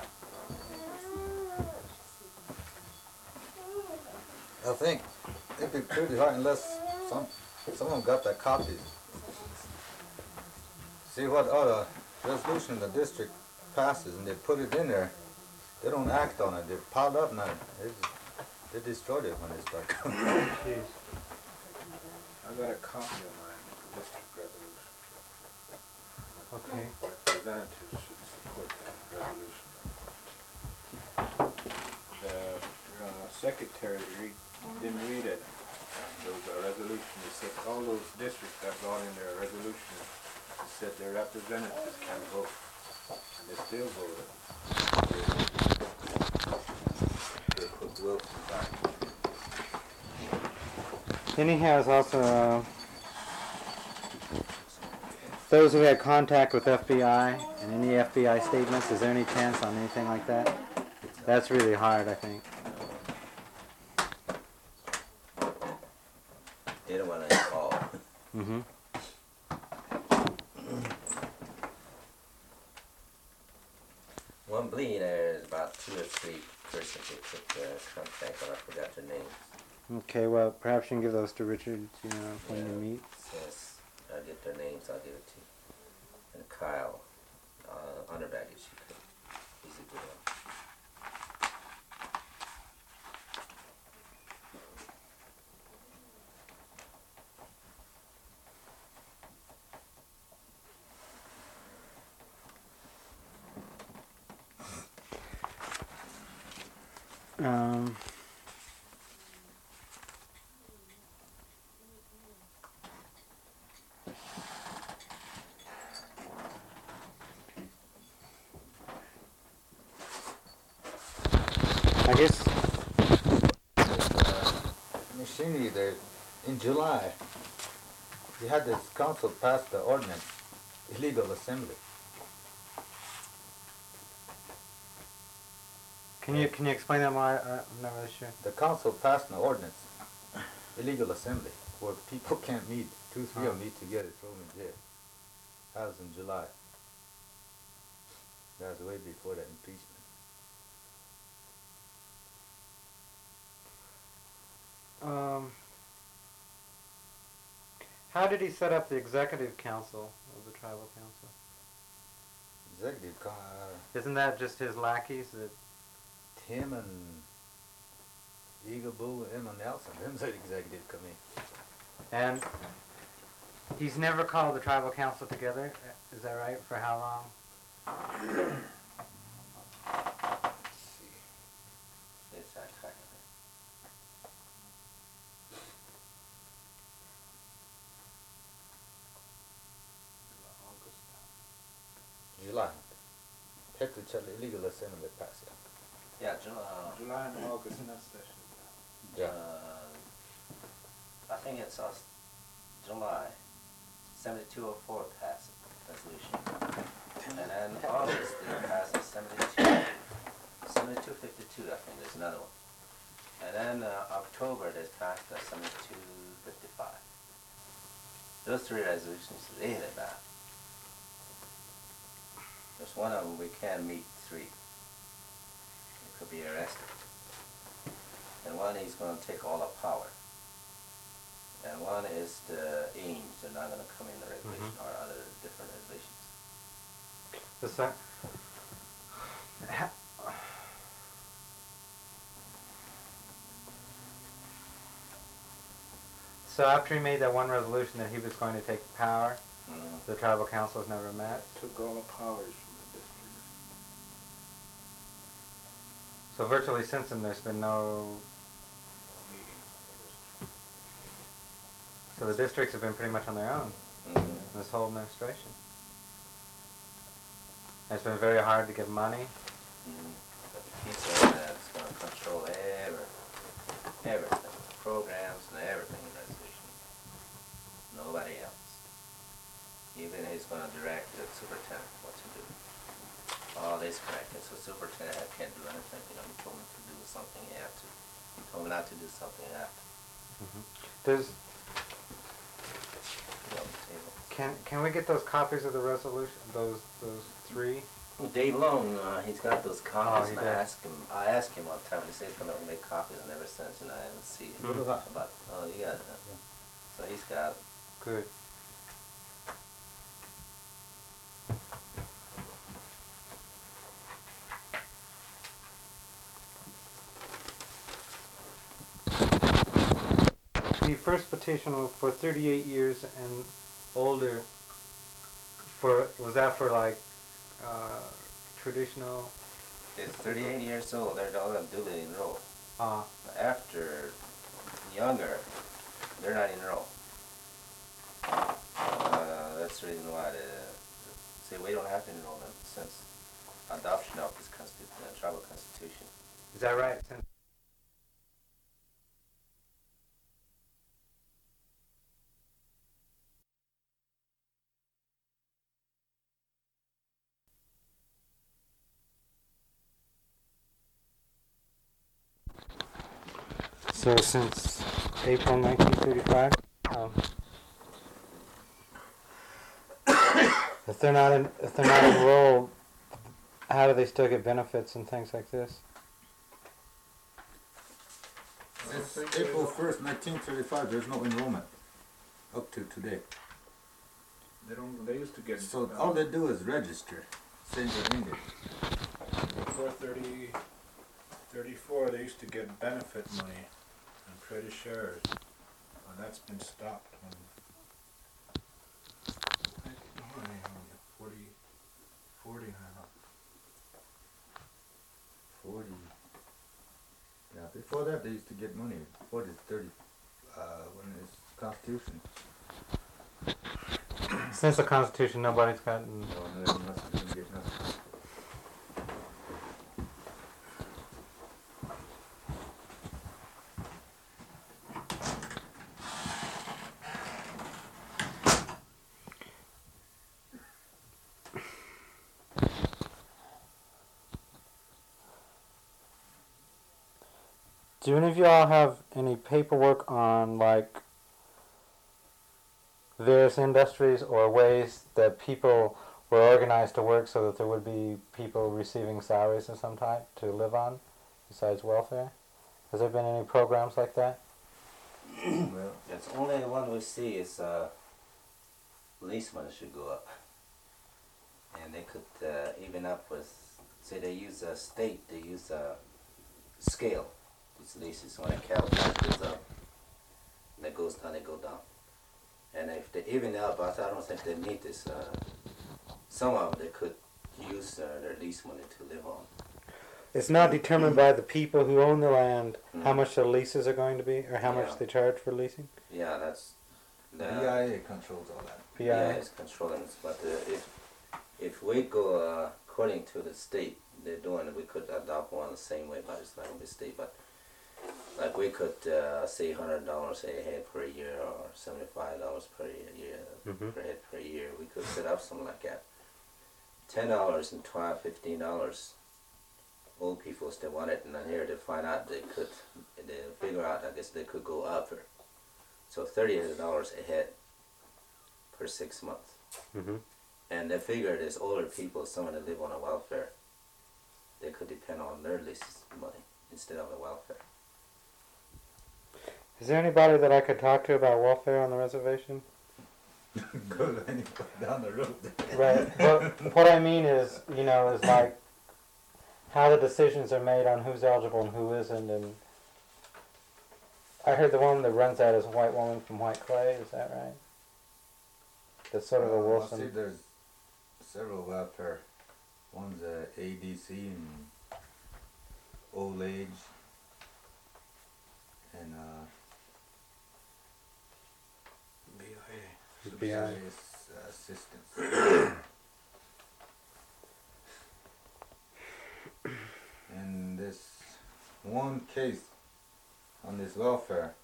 I think it'd be pretty hard unless some someone got that copy. See what other resolution the district passes and they put it in there. They don't act on it. They piled up now. They, they destroyed it when they start coming. Jeez. I got a copy of my district resolution. Okay. Representatives should support that resolution. The uh, secretary read, didn't read it. Those uh, resolutions, it said all those districts that brought in their resolution, it said their representatives can vote. And they still voted. They put Wilson back. Then he has also uh, those who had contact with F B I and any F B I statements. Is there any chance on anything like that? That's really hard, I think. They don't want to involve. Mm-hmm. One believe there's about two or three persons who took uh, contact, but I forgot their names. Okay, well, perhaps you can give those to Richard, you know, when you Yeah. meet. Yes, I'll get their names, I'll give it to you. And Kyle, uh, Underbaggage, you could, he's a good one. Um, I guess, Machinery, they, in July, you had this council pass the ordinance, illegal assembly. can you can you explain that more? I, I'm not really sure. The council passed an ordinance, illegal assembly, where people can't meet, two, three of them meet together, throw them in jail. That was in July. That was way before that impeachment. Um, how did he set up the executive council of the tribal council? Executive, co- uh, Isn't that just his lackeys that? Tim and Eagle Boo and Emma Nelson, them's the executive committee. And he's never called the tribal council together, is that right? For how long? It's that kind of thing. July. Had to tell the illegal assembly pass it. Yeah, July. July and August, not session. Yeah. Uh, I think it's us, July, seventy-two oh four passed resolution. And then August, it passes seventy-two, seventy-two fifty-two, I think there's another one. And then uh, October, they passed the seventy-two fifty-five. Those three resolutions are really bad. There's one of them we can meet three. It could be arrested. And one is going to take all the power. And one is the aims, they're not going to come in the regulation Mhm. or other different regulations. The sec- ha- So after he made that one resolution that he was going to take power, Mm. the tribal council has never met. Took all the powers from the district. So virtually since then, there's been no. Meeting. So the districts have been pretty much on their own Mm. in this whole administration. And it's been very hard to get money. Mm. But he's the one that's going to control every, everything, programs and everything in resolution. Nobody else. Even he's going to direct the superintendent what to do. All this correcting, so superintendent can't do anything. You know, he told him to do something, he had to. He told him not to do something, he had to. Mm-hmm. Does Put it on the table. Can can we get those copies of the resolution? Those those three? Dave Long, uh, he's got those copies, he and I does. asked him. I asked him one time. He said he's gonna make copies, and ever since, and I haven't seen it. Mhm. But oh, you got it. So he's got it. Good. The first petition was for thirty-eight years and older. For was that for like uh, traditional? It's thirty-eight years old. They're all duly enrolled. Uh, After younger, they're not enrolled. Uh, that's the reason why they say we don't have to enroll them since adoption of this constitu- uh, tribal constitution. is that right? Since So since April nineteen thirty-five, um, if they're not in, if they're not enrolled, how do they still get benefits and things like this? Since April first, nineteen thirty-five, there's no enrollment up to today. They don't. They used to get. So uh, all they do is register, send your English. Before thirty, thirty-four, they used to get benefit money and credit shares. And that's been stopped when. forty, forty now. Forty. Yeah, before that they used to get money. Before this thirty, uh, when it's Constitution. Since the Constitution, nobody's gotten. No, no, nothing, didn't get nothing. Do any of y'all have any paperwork on like various industries or ways that people were organized to work so that there would be people receiving salaries of some type to live on besides welfare? Has there been any programs like that? Well, That's only one we see is uh, lease money should go up, and they could uh, even up with. Say they use a state, they use a scale. These leases when a cattle price goes up, and it goes down, they go down. And if they even out, but I don't think they meet this. Uh, some of them they could use uh, their lease money to live on. It's not determined by the people who own the land how Mhm. much the leases are going to be or how Yeah. much they charge for leasing. Yeah, that's the B I A controls all that. P I yeah, A. it's controlling it. But uh, if if we go uh, according to the state they're doing it, we could adopt one the same way, but it's not gonna be state. But like we could uh, say hundred dollars a head per year or seventy five dollars per year Mhm. per head per year. We could set up something like that. Ten dollars and twelve, fifteen dollars. Old people if they want it, and then here they find out they could, they figure out. I guess they could go up there. So thirty dollars a head per six months. Mm-hmm. And they figured as older people, someone that live on a welfare, they could depend on their lease money instead of a welfare. Is there anybody that I could talk to about welfare on the reservation? Go to anybody down the road. Right. But what I mean is, you know, is like how the decisions are made on who's eligible and who isn't. And I heard the woman that runs that is a white woman from White Clay. Is that right? That's sort of a Uh, I see Wilson. there's several welfare. One's uh, A D C and old age, and uh, B I A. B I A. subsidiary ass- assistance. In this one case on this welfare,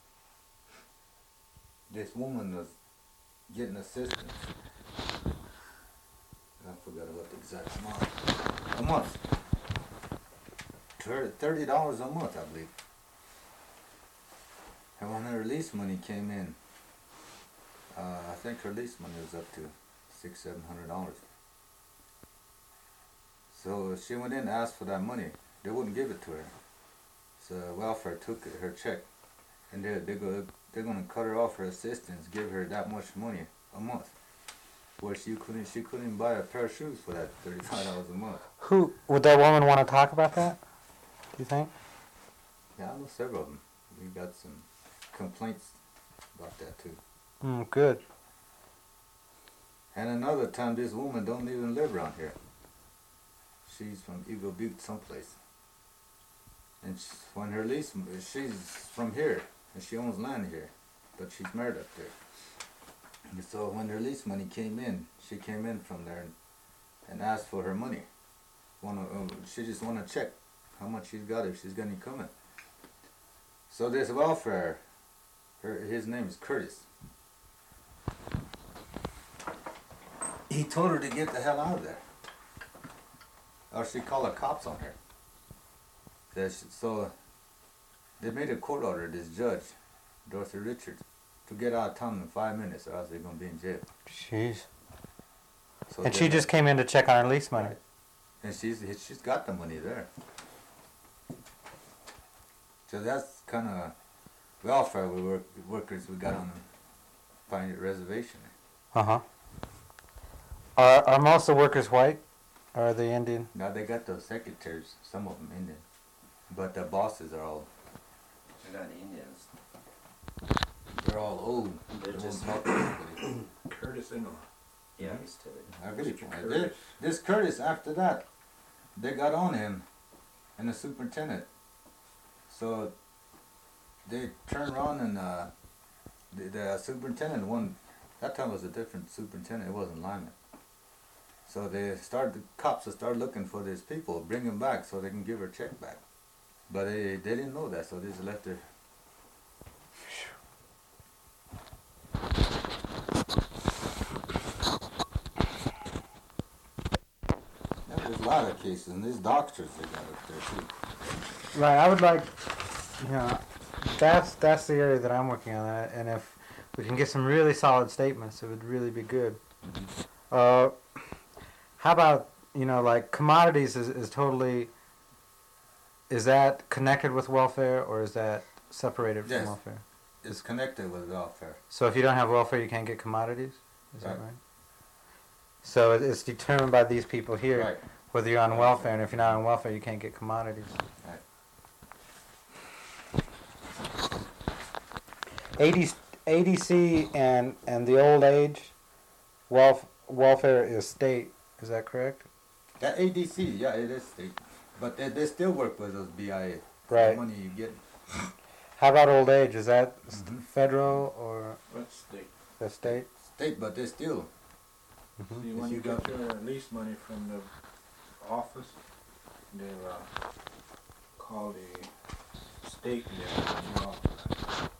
this woman was getting assistance. I forgot what the exact amount. A month. Thir- Thirty dollars a month, I believe. And when her lease money came in, Uh, I think her lease money was up to six, seven hundred dollars. So she went in and asked for that money. They wouldn't give it to her. So welfare took it, her check, and they're they go they're gonna cut her off her assistance, give her that much money a month, where she couldn't she couldn't buy a pair of shoes for that thirty five dollars a month. Who would that woman want to talk about that? Do you think? Yeah, I know several of them. We got some complaints about that too. Mm, good. And another time, this woman don't even live around here. She's from Eagle Butte, someplace. And sh when her lease, she's from here, and she owns land here, but she's married up there. And so when her lease money came in, she came in from there and, and asked for her money. Wanna, uh, she just want to check how much she's got, if she's got any coming. So this welfare, her, his name is Curtis. He told her to get the hell out of there, or she called the cops on her. So they made a court order, this judge, Dorothy Richards, to get out of town in five minutes or else they're going to be in jail. Jeez. So And they- she just came in to check on her lease money. Right. And she's, she's got the money there. So that's kind of welfare we work, workers we got on the Pioneer Reservation. Uh huh. Are are most of the workers white? Or are they Indian? Now they got those secretaries, some of them Indian, but the bosses are all, They're not Indians. they're all old. They're They just- won't talk to anybody. Curtis Inno. Yeah, he's telling you. I really Mister point. Curtis. This, this Curtis, after that, they got on him and the superintendent. So they turned around and uh, the, the superintendent, one, that time was a different superintendent, it wasn't Lyman. So they started, the cops started looking for these people, bring them back so they can give her check back. But they, they didn't know that, so they just left her. Yeah, there's a lot of cases, and these doctors they got up there too. Right. I would like, you know, that's that's the area that I'm working on, uh, and if we can get some really solid statements, it would really be good. Uh, how about, you know, like commodities is, is totally, is that connected with welfare or is that separated from Yes. welfare? It's connected with welfare. So if you don't have welfare, you can't get commodities? Is that Right. right? So it- it's determined by these people here Right. whether you're on welfare, and if you're not on welfare, you can't get commodities. Right. A D, A D C and, and the old age welf, welfare is state, is that correct? That A D C, yeah, it is state, but they, they still work with those B I A. Right. The money you get. How about old age? Is that s- Mhm. federal or What state? the state? State, but they still. Mhm. See, If when you you got- get your lease money from the office, they'll uh, call the state and they'll cut you off that.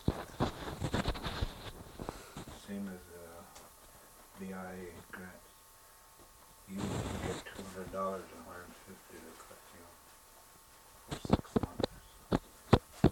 Same as uh, B I A grants. You usually get two hundred dollars and one hundred fifty to cut you off for six months.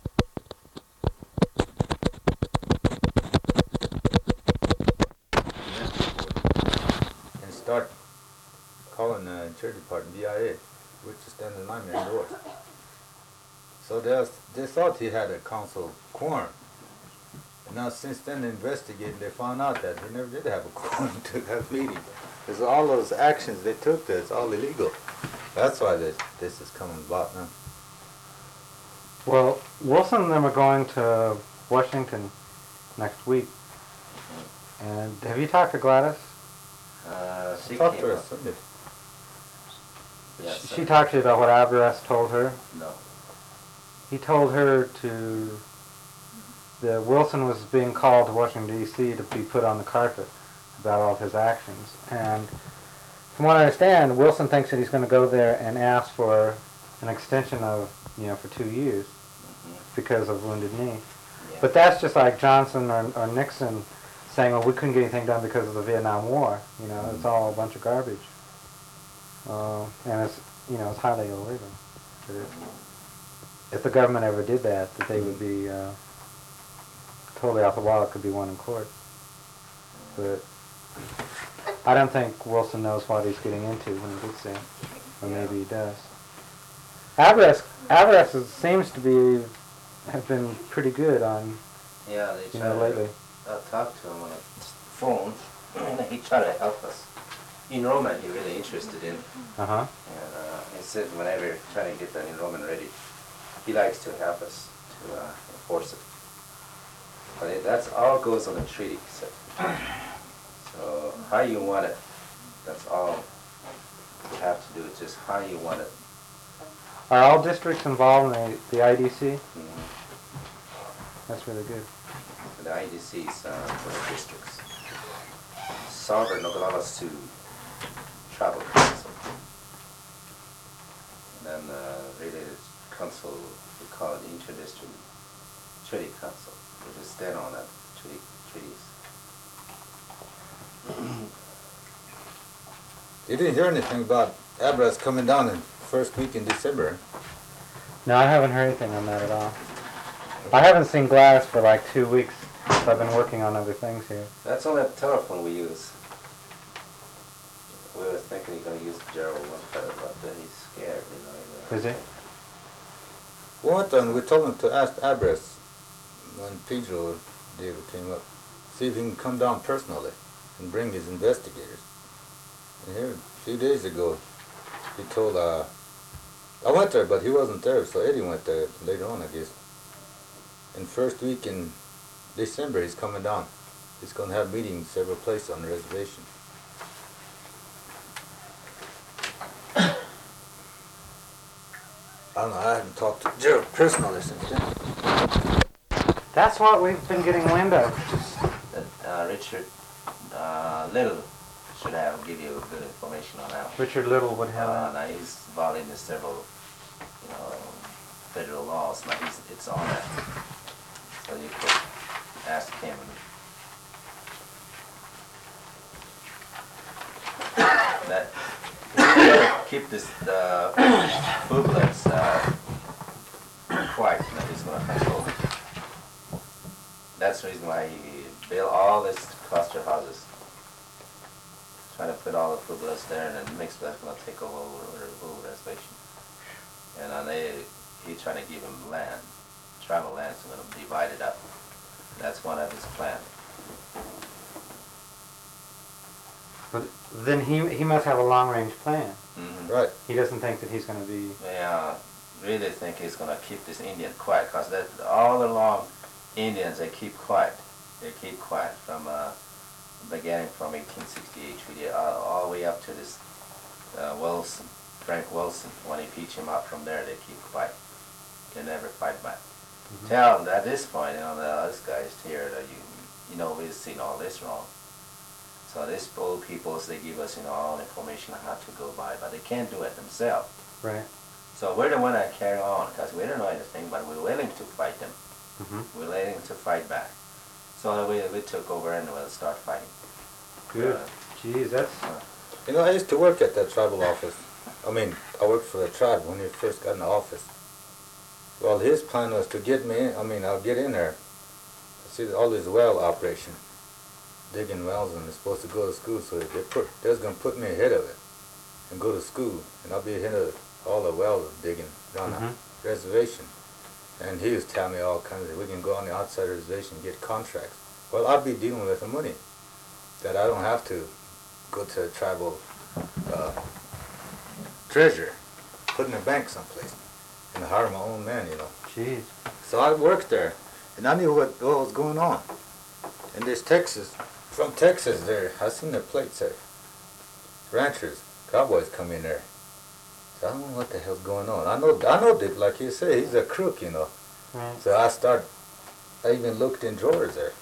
And start calling the interior department B I A, which is standing line indoors. So they they thought he had a council quorum. And now since then investigating, they found out that he never did have a quorum to that meeting. Because all those actions they took, that's all illegal. That's why this this is coming about now. Well, Wilson and them are going to Washington next week. And have you talked to Gladys? Uh, she Talk came to up. us Sunday. Yeah, She- so- She talked to you about what Abras told her? No. He told her to, that Wilson was being called to Washington D C to be put on the carpet about all of his actions. And from what I understand, Wilson thinks that he's going to go there and ask for an extension of, you know, for two years Mhm. because of Wounded Knee. Yeah. But that's just like Johnson or, or Nixon saying, well, we couldn't get anything done because of the Vietnam War. You know, it's all a bunch of garbage. Uh, and it's, you know, it's highly illegal. That it- If the government ever did that, that they would be uh, totally off the wall. It could be won in court. but I don't think Wilson knows what he's getting into when he gets there, or maybe he does. Avras, Avras is, seems to be have been pretty good on, Yeah, they you try know, to lately. uh, talk to him on the phone, and he tried to help us. Enrollment, he's really interested in. Uh huh. And uh, he said whenever you're trying to get the enrollment ready, he likes to help us to uh, enforce it. But it, that's all goes on the treaty. So, so how you want it, that's all you have to do. It's just how you want it. Are all districts involved in the, the I D C? Mm-hmm. That's really good. The I D Cs uh, for the districts. Sovereign Nogalawas to Tribal Council. And then uh, related council, we call it Interdistrict Treaty Council, which is then on that treaty, treaties. You didn't hear anything about Abras coming down in first week in December? No, I haven't heard anything on that at all. I haven't seen Glass for like two weeks, so I've been working on other things here. That's only a telephone we use. We were thinking he's gonna use Gerald one time, but then he's scared, you know. Is it? What? And we told him to ask Abras when Pedro David came up, see if he can come down personally and bring his investigators. And here, a few days ago, he told, uh, I went there, but he wasn't there, so Eddie went there later on, I guess. And first week in December, he's coming down. He's going to have meetings several places on the reservation. I don't know, I haven't talked to Gerald personally since then. That's what we've been getting wind of. That uh, Richard uh, Little should have give you good information on that one. Richard Little would have Uh, that. now he's involved in several, you know, federal laws. Now he's it's on that, so you could ask him. That keep this uh, food plants uh, quiet. That he's going to control. That's the reason why he built all these cluster houses. Trying to put all the foodless there, and then mixed that's gonna take over the whole reservation. And then they, he trying to give him land, tribal land, so gonna divide it up. That's one of his plans. But then he he must have a long range plan. Mm-hmm. Right. He doesn't think that he's going to be. They uh, really think he's gonna keep this Indian quiet, cause that all along Indians they keep quiet. They keep quiet from uh, beginning from eighteen sixty-eight treaty all, all the way up to this uh, Wilson, Frank Wilson. When he peach him out from there, they keep quiet. They never fight back. Mm-hmm. Tell them at this point, you know, the, this guy's here that you, you know, we've seen all this wrong. So these old peoples, they give us, you know, all information on how to go by, but they can't do it themselves. Right. So we're the one that carry on, because we don't know anything, but we're willing to fight them. Mm-hmm. We're willing to fight back. So we, we took over and we'll start fighting. Good. Uh, Jeez, that's. uh, You know, I used to work at that tribal office. I mean, I worked for the tribe when he first got in the office. Well, his plan was to get me in. I mean, I'll get in there. See, all this well operation, digging wells, and they're supposed to go to school. So they put, they was gonna put me ahead of it, and go to school, and I'll be ahead of all the wells digging down Mhm. the reservation. And he was telling me all kinds of, we can go on the outside reservation and get contracts. Well, I'll be dealing with the money, that I don't have to go to a tribal uh, treasurer, put in a bank someplace, and hire my own man, you know. Jeez. So I worked there, and I knew what, what was going on. And there's Texas, from Texas there, I seen their plates there. Ranchers, cowboys come in there. So I don't know what the hell's going on. I know, I know Dick, like you say, he's a crook, you know. Right. So I start, I even looked in drawers there.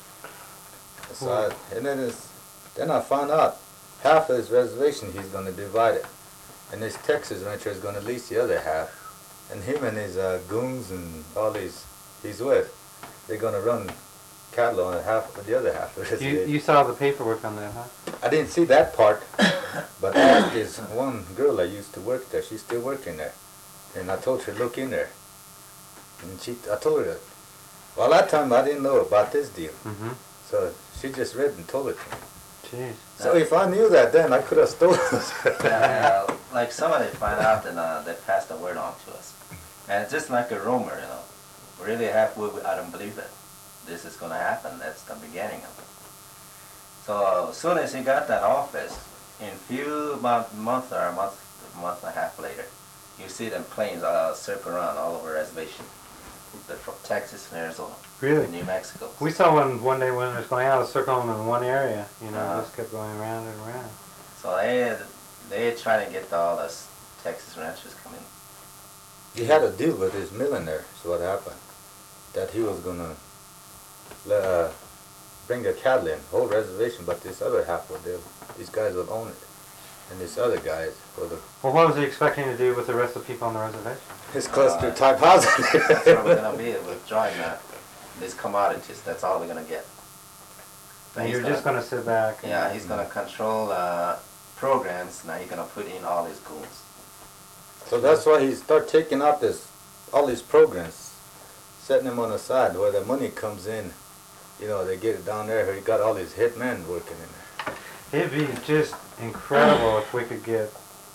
So I, and then it's, then I found out half of his reservation he's going to divide it, and this Texas rancher is going to lease the other half, and him and his uh, goons and all these he's with, they're going to run cattle on half of the other half of his You reservation. you saw the paperwork on that, huh? I didn't see that part, but I asked this one girl I used to work there. She's still working there, and I told her look in there, and she I told her that. Well, that time I didn't know about this deal. Mm-hmm. So she just read and told it to me. Jeez. So if I knew that then, I could have stolen it. Uh, like somebody find out and uh, they pass the word on to us. And it's just like a rumor, you know. Really have, we, we- I don't believe it. This is gonna happen, that's the beginning of it. So as soon as he got that office, in few month, month or a month, month and a half later, you see them planes uh, circle around all over the reservation. They're from Texas and Arizona, Really? New Mexico. We saw one one day when it was going out, circling in one area. You know, Uh-huh. it just kept going around and around. So they they trying to get all us Texas ranchers coming. He had a deal with his millionaire, so what happened? That he was gonna let, uh, bring the cattle in, whole reservation, but this other half would, they- these guys would own it. And this other guys would, Well, what was he expecting to do with the rest of the people on the reservation? his cluster type housing. That's what we're gonna be withdrawing uh, these commodities. That's all we're gonna get. But And he's you're just gonna sit back. And, Yeah, he's gonna control uh, programs. Now he's gonna put in all his goons. So that's why he start taking out this, all these programs, setting them on the side where the money comes in. You know, they get it down there. He got all these hitmen working in there. It'd be just incredible if we could get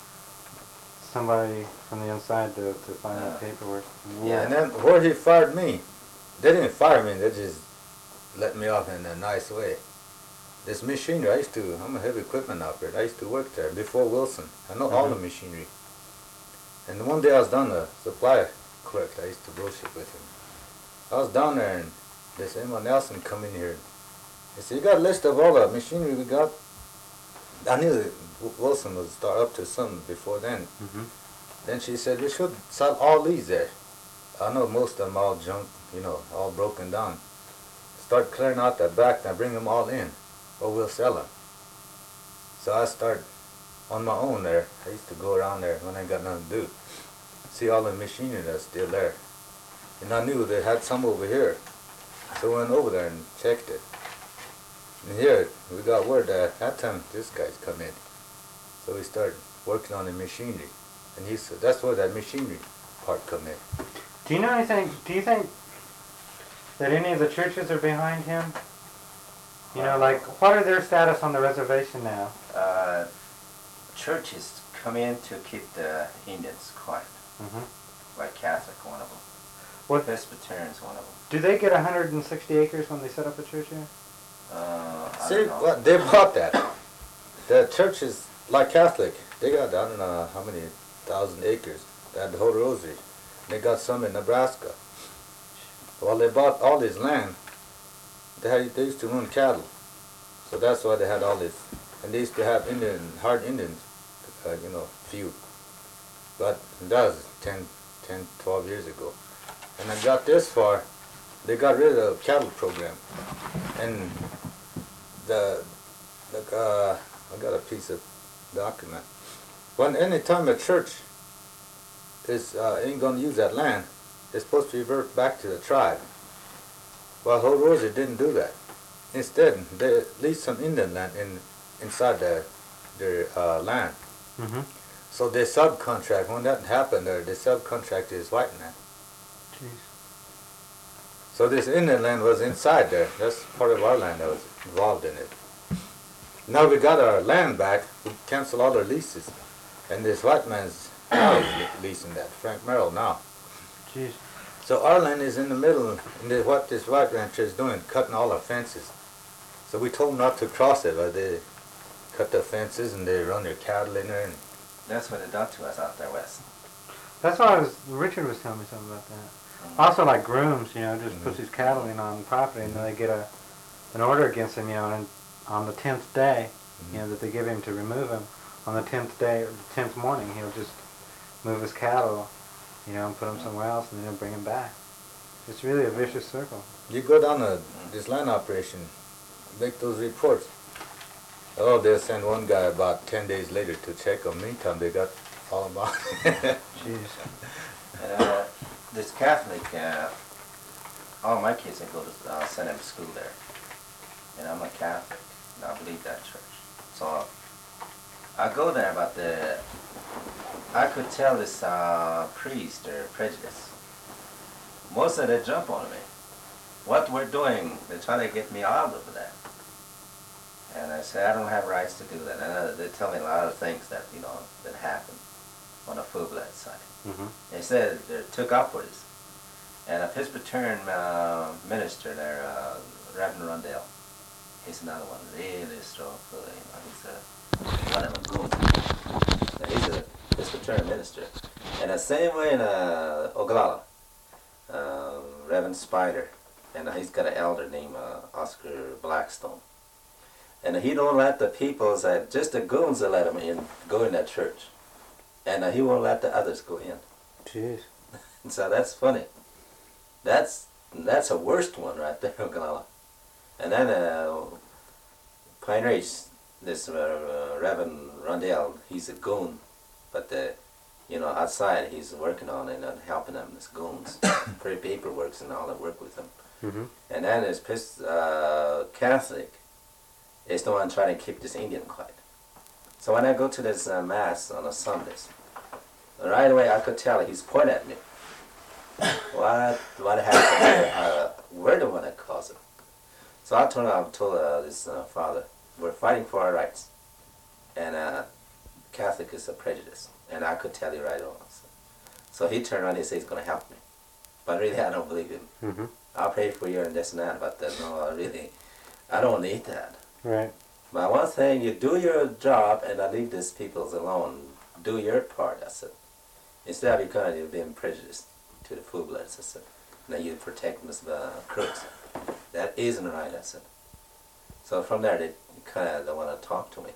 somebody from the inside to, to find that Yeah. paperwork. Yeah. And then where he fired me, they didn't fire me. They just let me off in a nice way. This machinery, I used to, I'm a heavy equipment operator. I used to work there before Wilson. I know all the machinery. And one day I was down the supply clerk. I used to bullshit with him. I was down there and this Emma Nelson come in here. He said, you got a list of all the machinery we got? I knew that W- Wilson would start up to something before then. Mm-hmm. Then she said, we should sell all these there. I know most of them all junk, you know, all broken down. Start clearing out the back and bring them all in, or we'll sell them. So I start on my own there. I used to go around there when I got nothing to do. See all the machinery that's still there. And I knew they had some over here. So I went over there and checked it. And here, we got word that at that time this guy's come in. So we started working on the machinery. And he said, that's where that machinery part come in. Do you know anything? Do you think that any of the churches are behind him? You know, like, what are their status on the reservation now? Uh, churches come in to keep the Indians quiet. Mm-hmm. Like Catholic, one of them. What Presbyterian's one of them. do they get one hundred sixty acres when they set up a church here? Uh, I See, don't know. what they bought that. The churches, like Catholic, they got, I don't know how many thousand acres. They had the whole rosary. They got some in Nebraska. Well, they bought all this land. They, had, they used to run cattle. So that's why they had all this. And they used to have Indian, hard Indians, uh, you know, few. But that was ten, ten, twelve years ago. And I got this far, they got rid of the cattle program. And the, the uh, I got a piece of document. When any time a church is uh, ain't gonna use that land, it's supposed to revert back to the tribe. Well, Whole Rosary didn't do that. Instead, they leased some Indian land in inside the, their uh, land. Mm-hmm. So they subcontract. When that happened, there they subcontracted this white man. Jeez. So this Indian land was inside there. That's part of our land that was involved in it. Now we got our land back. We canceled all our leases, and this white man's now is le- leasing that. Frank Merrill now. Jeez. So our land is in the middle, and the, what this white rancher is doing, cutting all our fences. So we told them not to cross it, but they cut the fences and they run their cattle in there. And That's what they done to us out there west. That's why I was. Richard was telling me something about that. Also, like grooms, you know, just puts his cattle in on property, and then they get a an order against him, you know, and on the tenth day, you know, that they give him to remove him. On the tenth day, or the tenth morning, he'll just move his cattle, you know, and put them somewhere else, and then he'll bring him back. It's really a vicious circle. you go down to this land operation, make those reports. Oh, they'll send one guy about ten days later to check them. Meantime, they got all about it. Jeez. And uh, this Catholic, uh, all my kids I go to uh, send them to school there. And I'm a Catholic, and I believe that church. So I go there, but the I could tell this uh, priest they're prejudiced. Most of them jump on me. What we're doing, they're trying to get me out of that. And I said, I don't have rights to do that. And uh, they tell me a lot of things that, you know, that happened on the full-blood side. Mm-hmm. They said they took up for this. And a Presbyterian uh, minister there, uh, Reverend Rundell, he's another one, really strong. You know, he's a, one of them goons. He's a Presbyterian minister. And the same way in uh, Oglala, uh, Reverend Spider, and he's got an elder named uh, Oscar Blackstone. And he don't let the people, that just the goons that let him in, go in that church. And uh, he won't let the others go in. Jeez. And so that's funny. That's that's a worst one right there, Oglala. And then uh, Pine Ridge, this uh, uh, Reverend Rundell, he's a goon, but uh, you know, outside he's working on it and helping them, these goons, pretty paperwork and all that work with them. Mm-hmm. And then this uh, Catholic is the one trying to keep this Indian quiet. So when I go to this uh, mass on a Sundays, right away I could tell he's pointing at me. What what happened here? Uh, we're the one that caused it. So I told I told uh, this uh, father, we're fighting for our rights, and uh, Catholic is a prejudice, and I could tell you right on. So, so he turned around and he said he's going to help me, but really I don't believe him. Mm-hmm. I'll pray for you and this and that, but uh, no, I really, I don't need that. Right. But one thing, you do your job, and I leave these people alone. Do your part, I said. Instead of kind of being prejudiced to the full-bloods, I said. Now you protect these uh, crooks. That isn't right, I said. So from there, they kind of don't want to talk to me.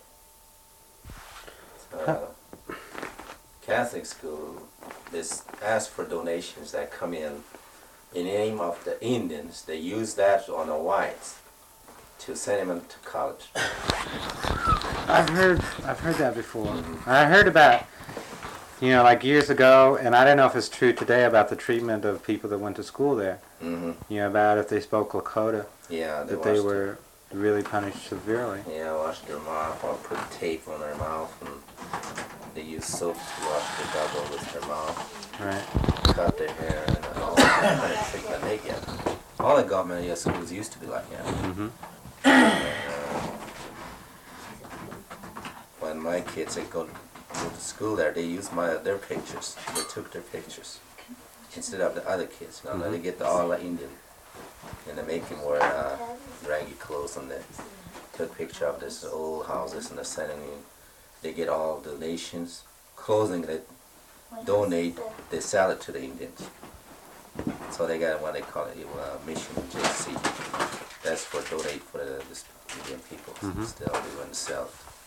So, uh, Catholic school, this ask for donations that come in in the name of the Indians. They use that on the whites to send them to college. I've heard I've heard that before. I heard about, you know, like years ago, and I don't know if it's true today about the treatment of people that went to school there. Mm-hmm. You know, about if they spoke Lakota, Yeah, they that they washed were really punished severely. Their, yeah, wash their mouth or put tape on their mouth, and they use soap to wash their double with their mouth, Right. cut their hair, and all that kind of treatment they get. All the government yeah, schools used to be like that. Mm-hmm. Uh, when my kids they go, go to school there, they use my their pictures. They took their pictures instead of the other kids. You know, Mm-hmm. they get the all Indian, and they make them wear uh, raggy clothes, and they took picture of this old houses, and they're sending in. They get all donations, clothing they donate, they sell it to the Indians. So they got what they call it, uh, Mission J C. That's for donate for the, the Indian people. Mhm. Still, they wouldn't sell it.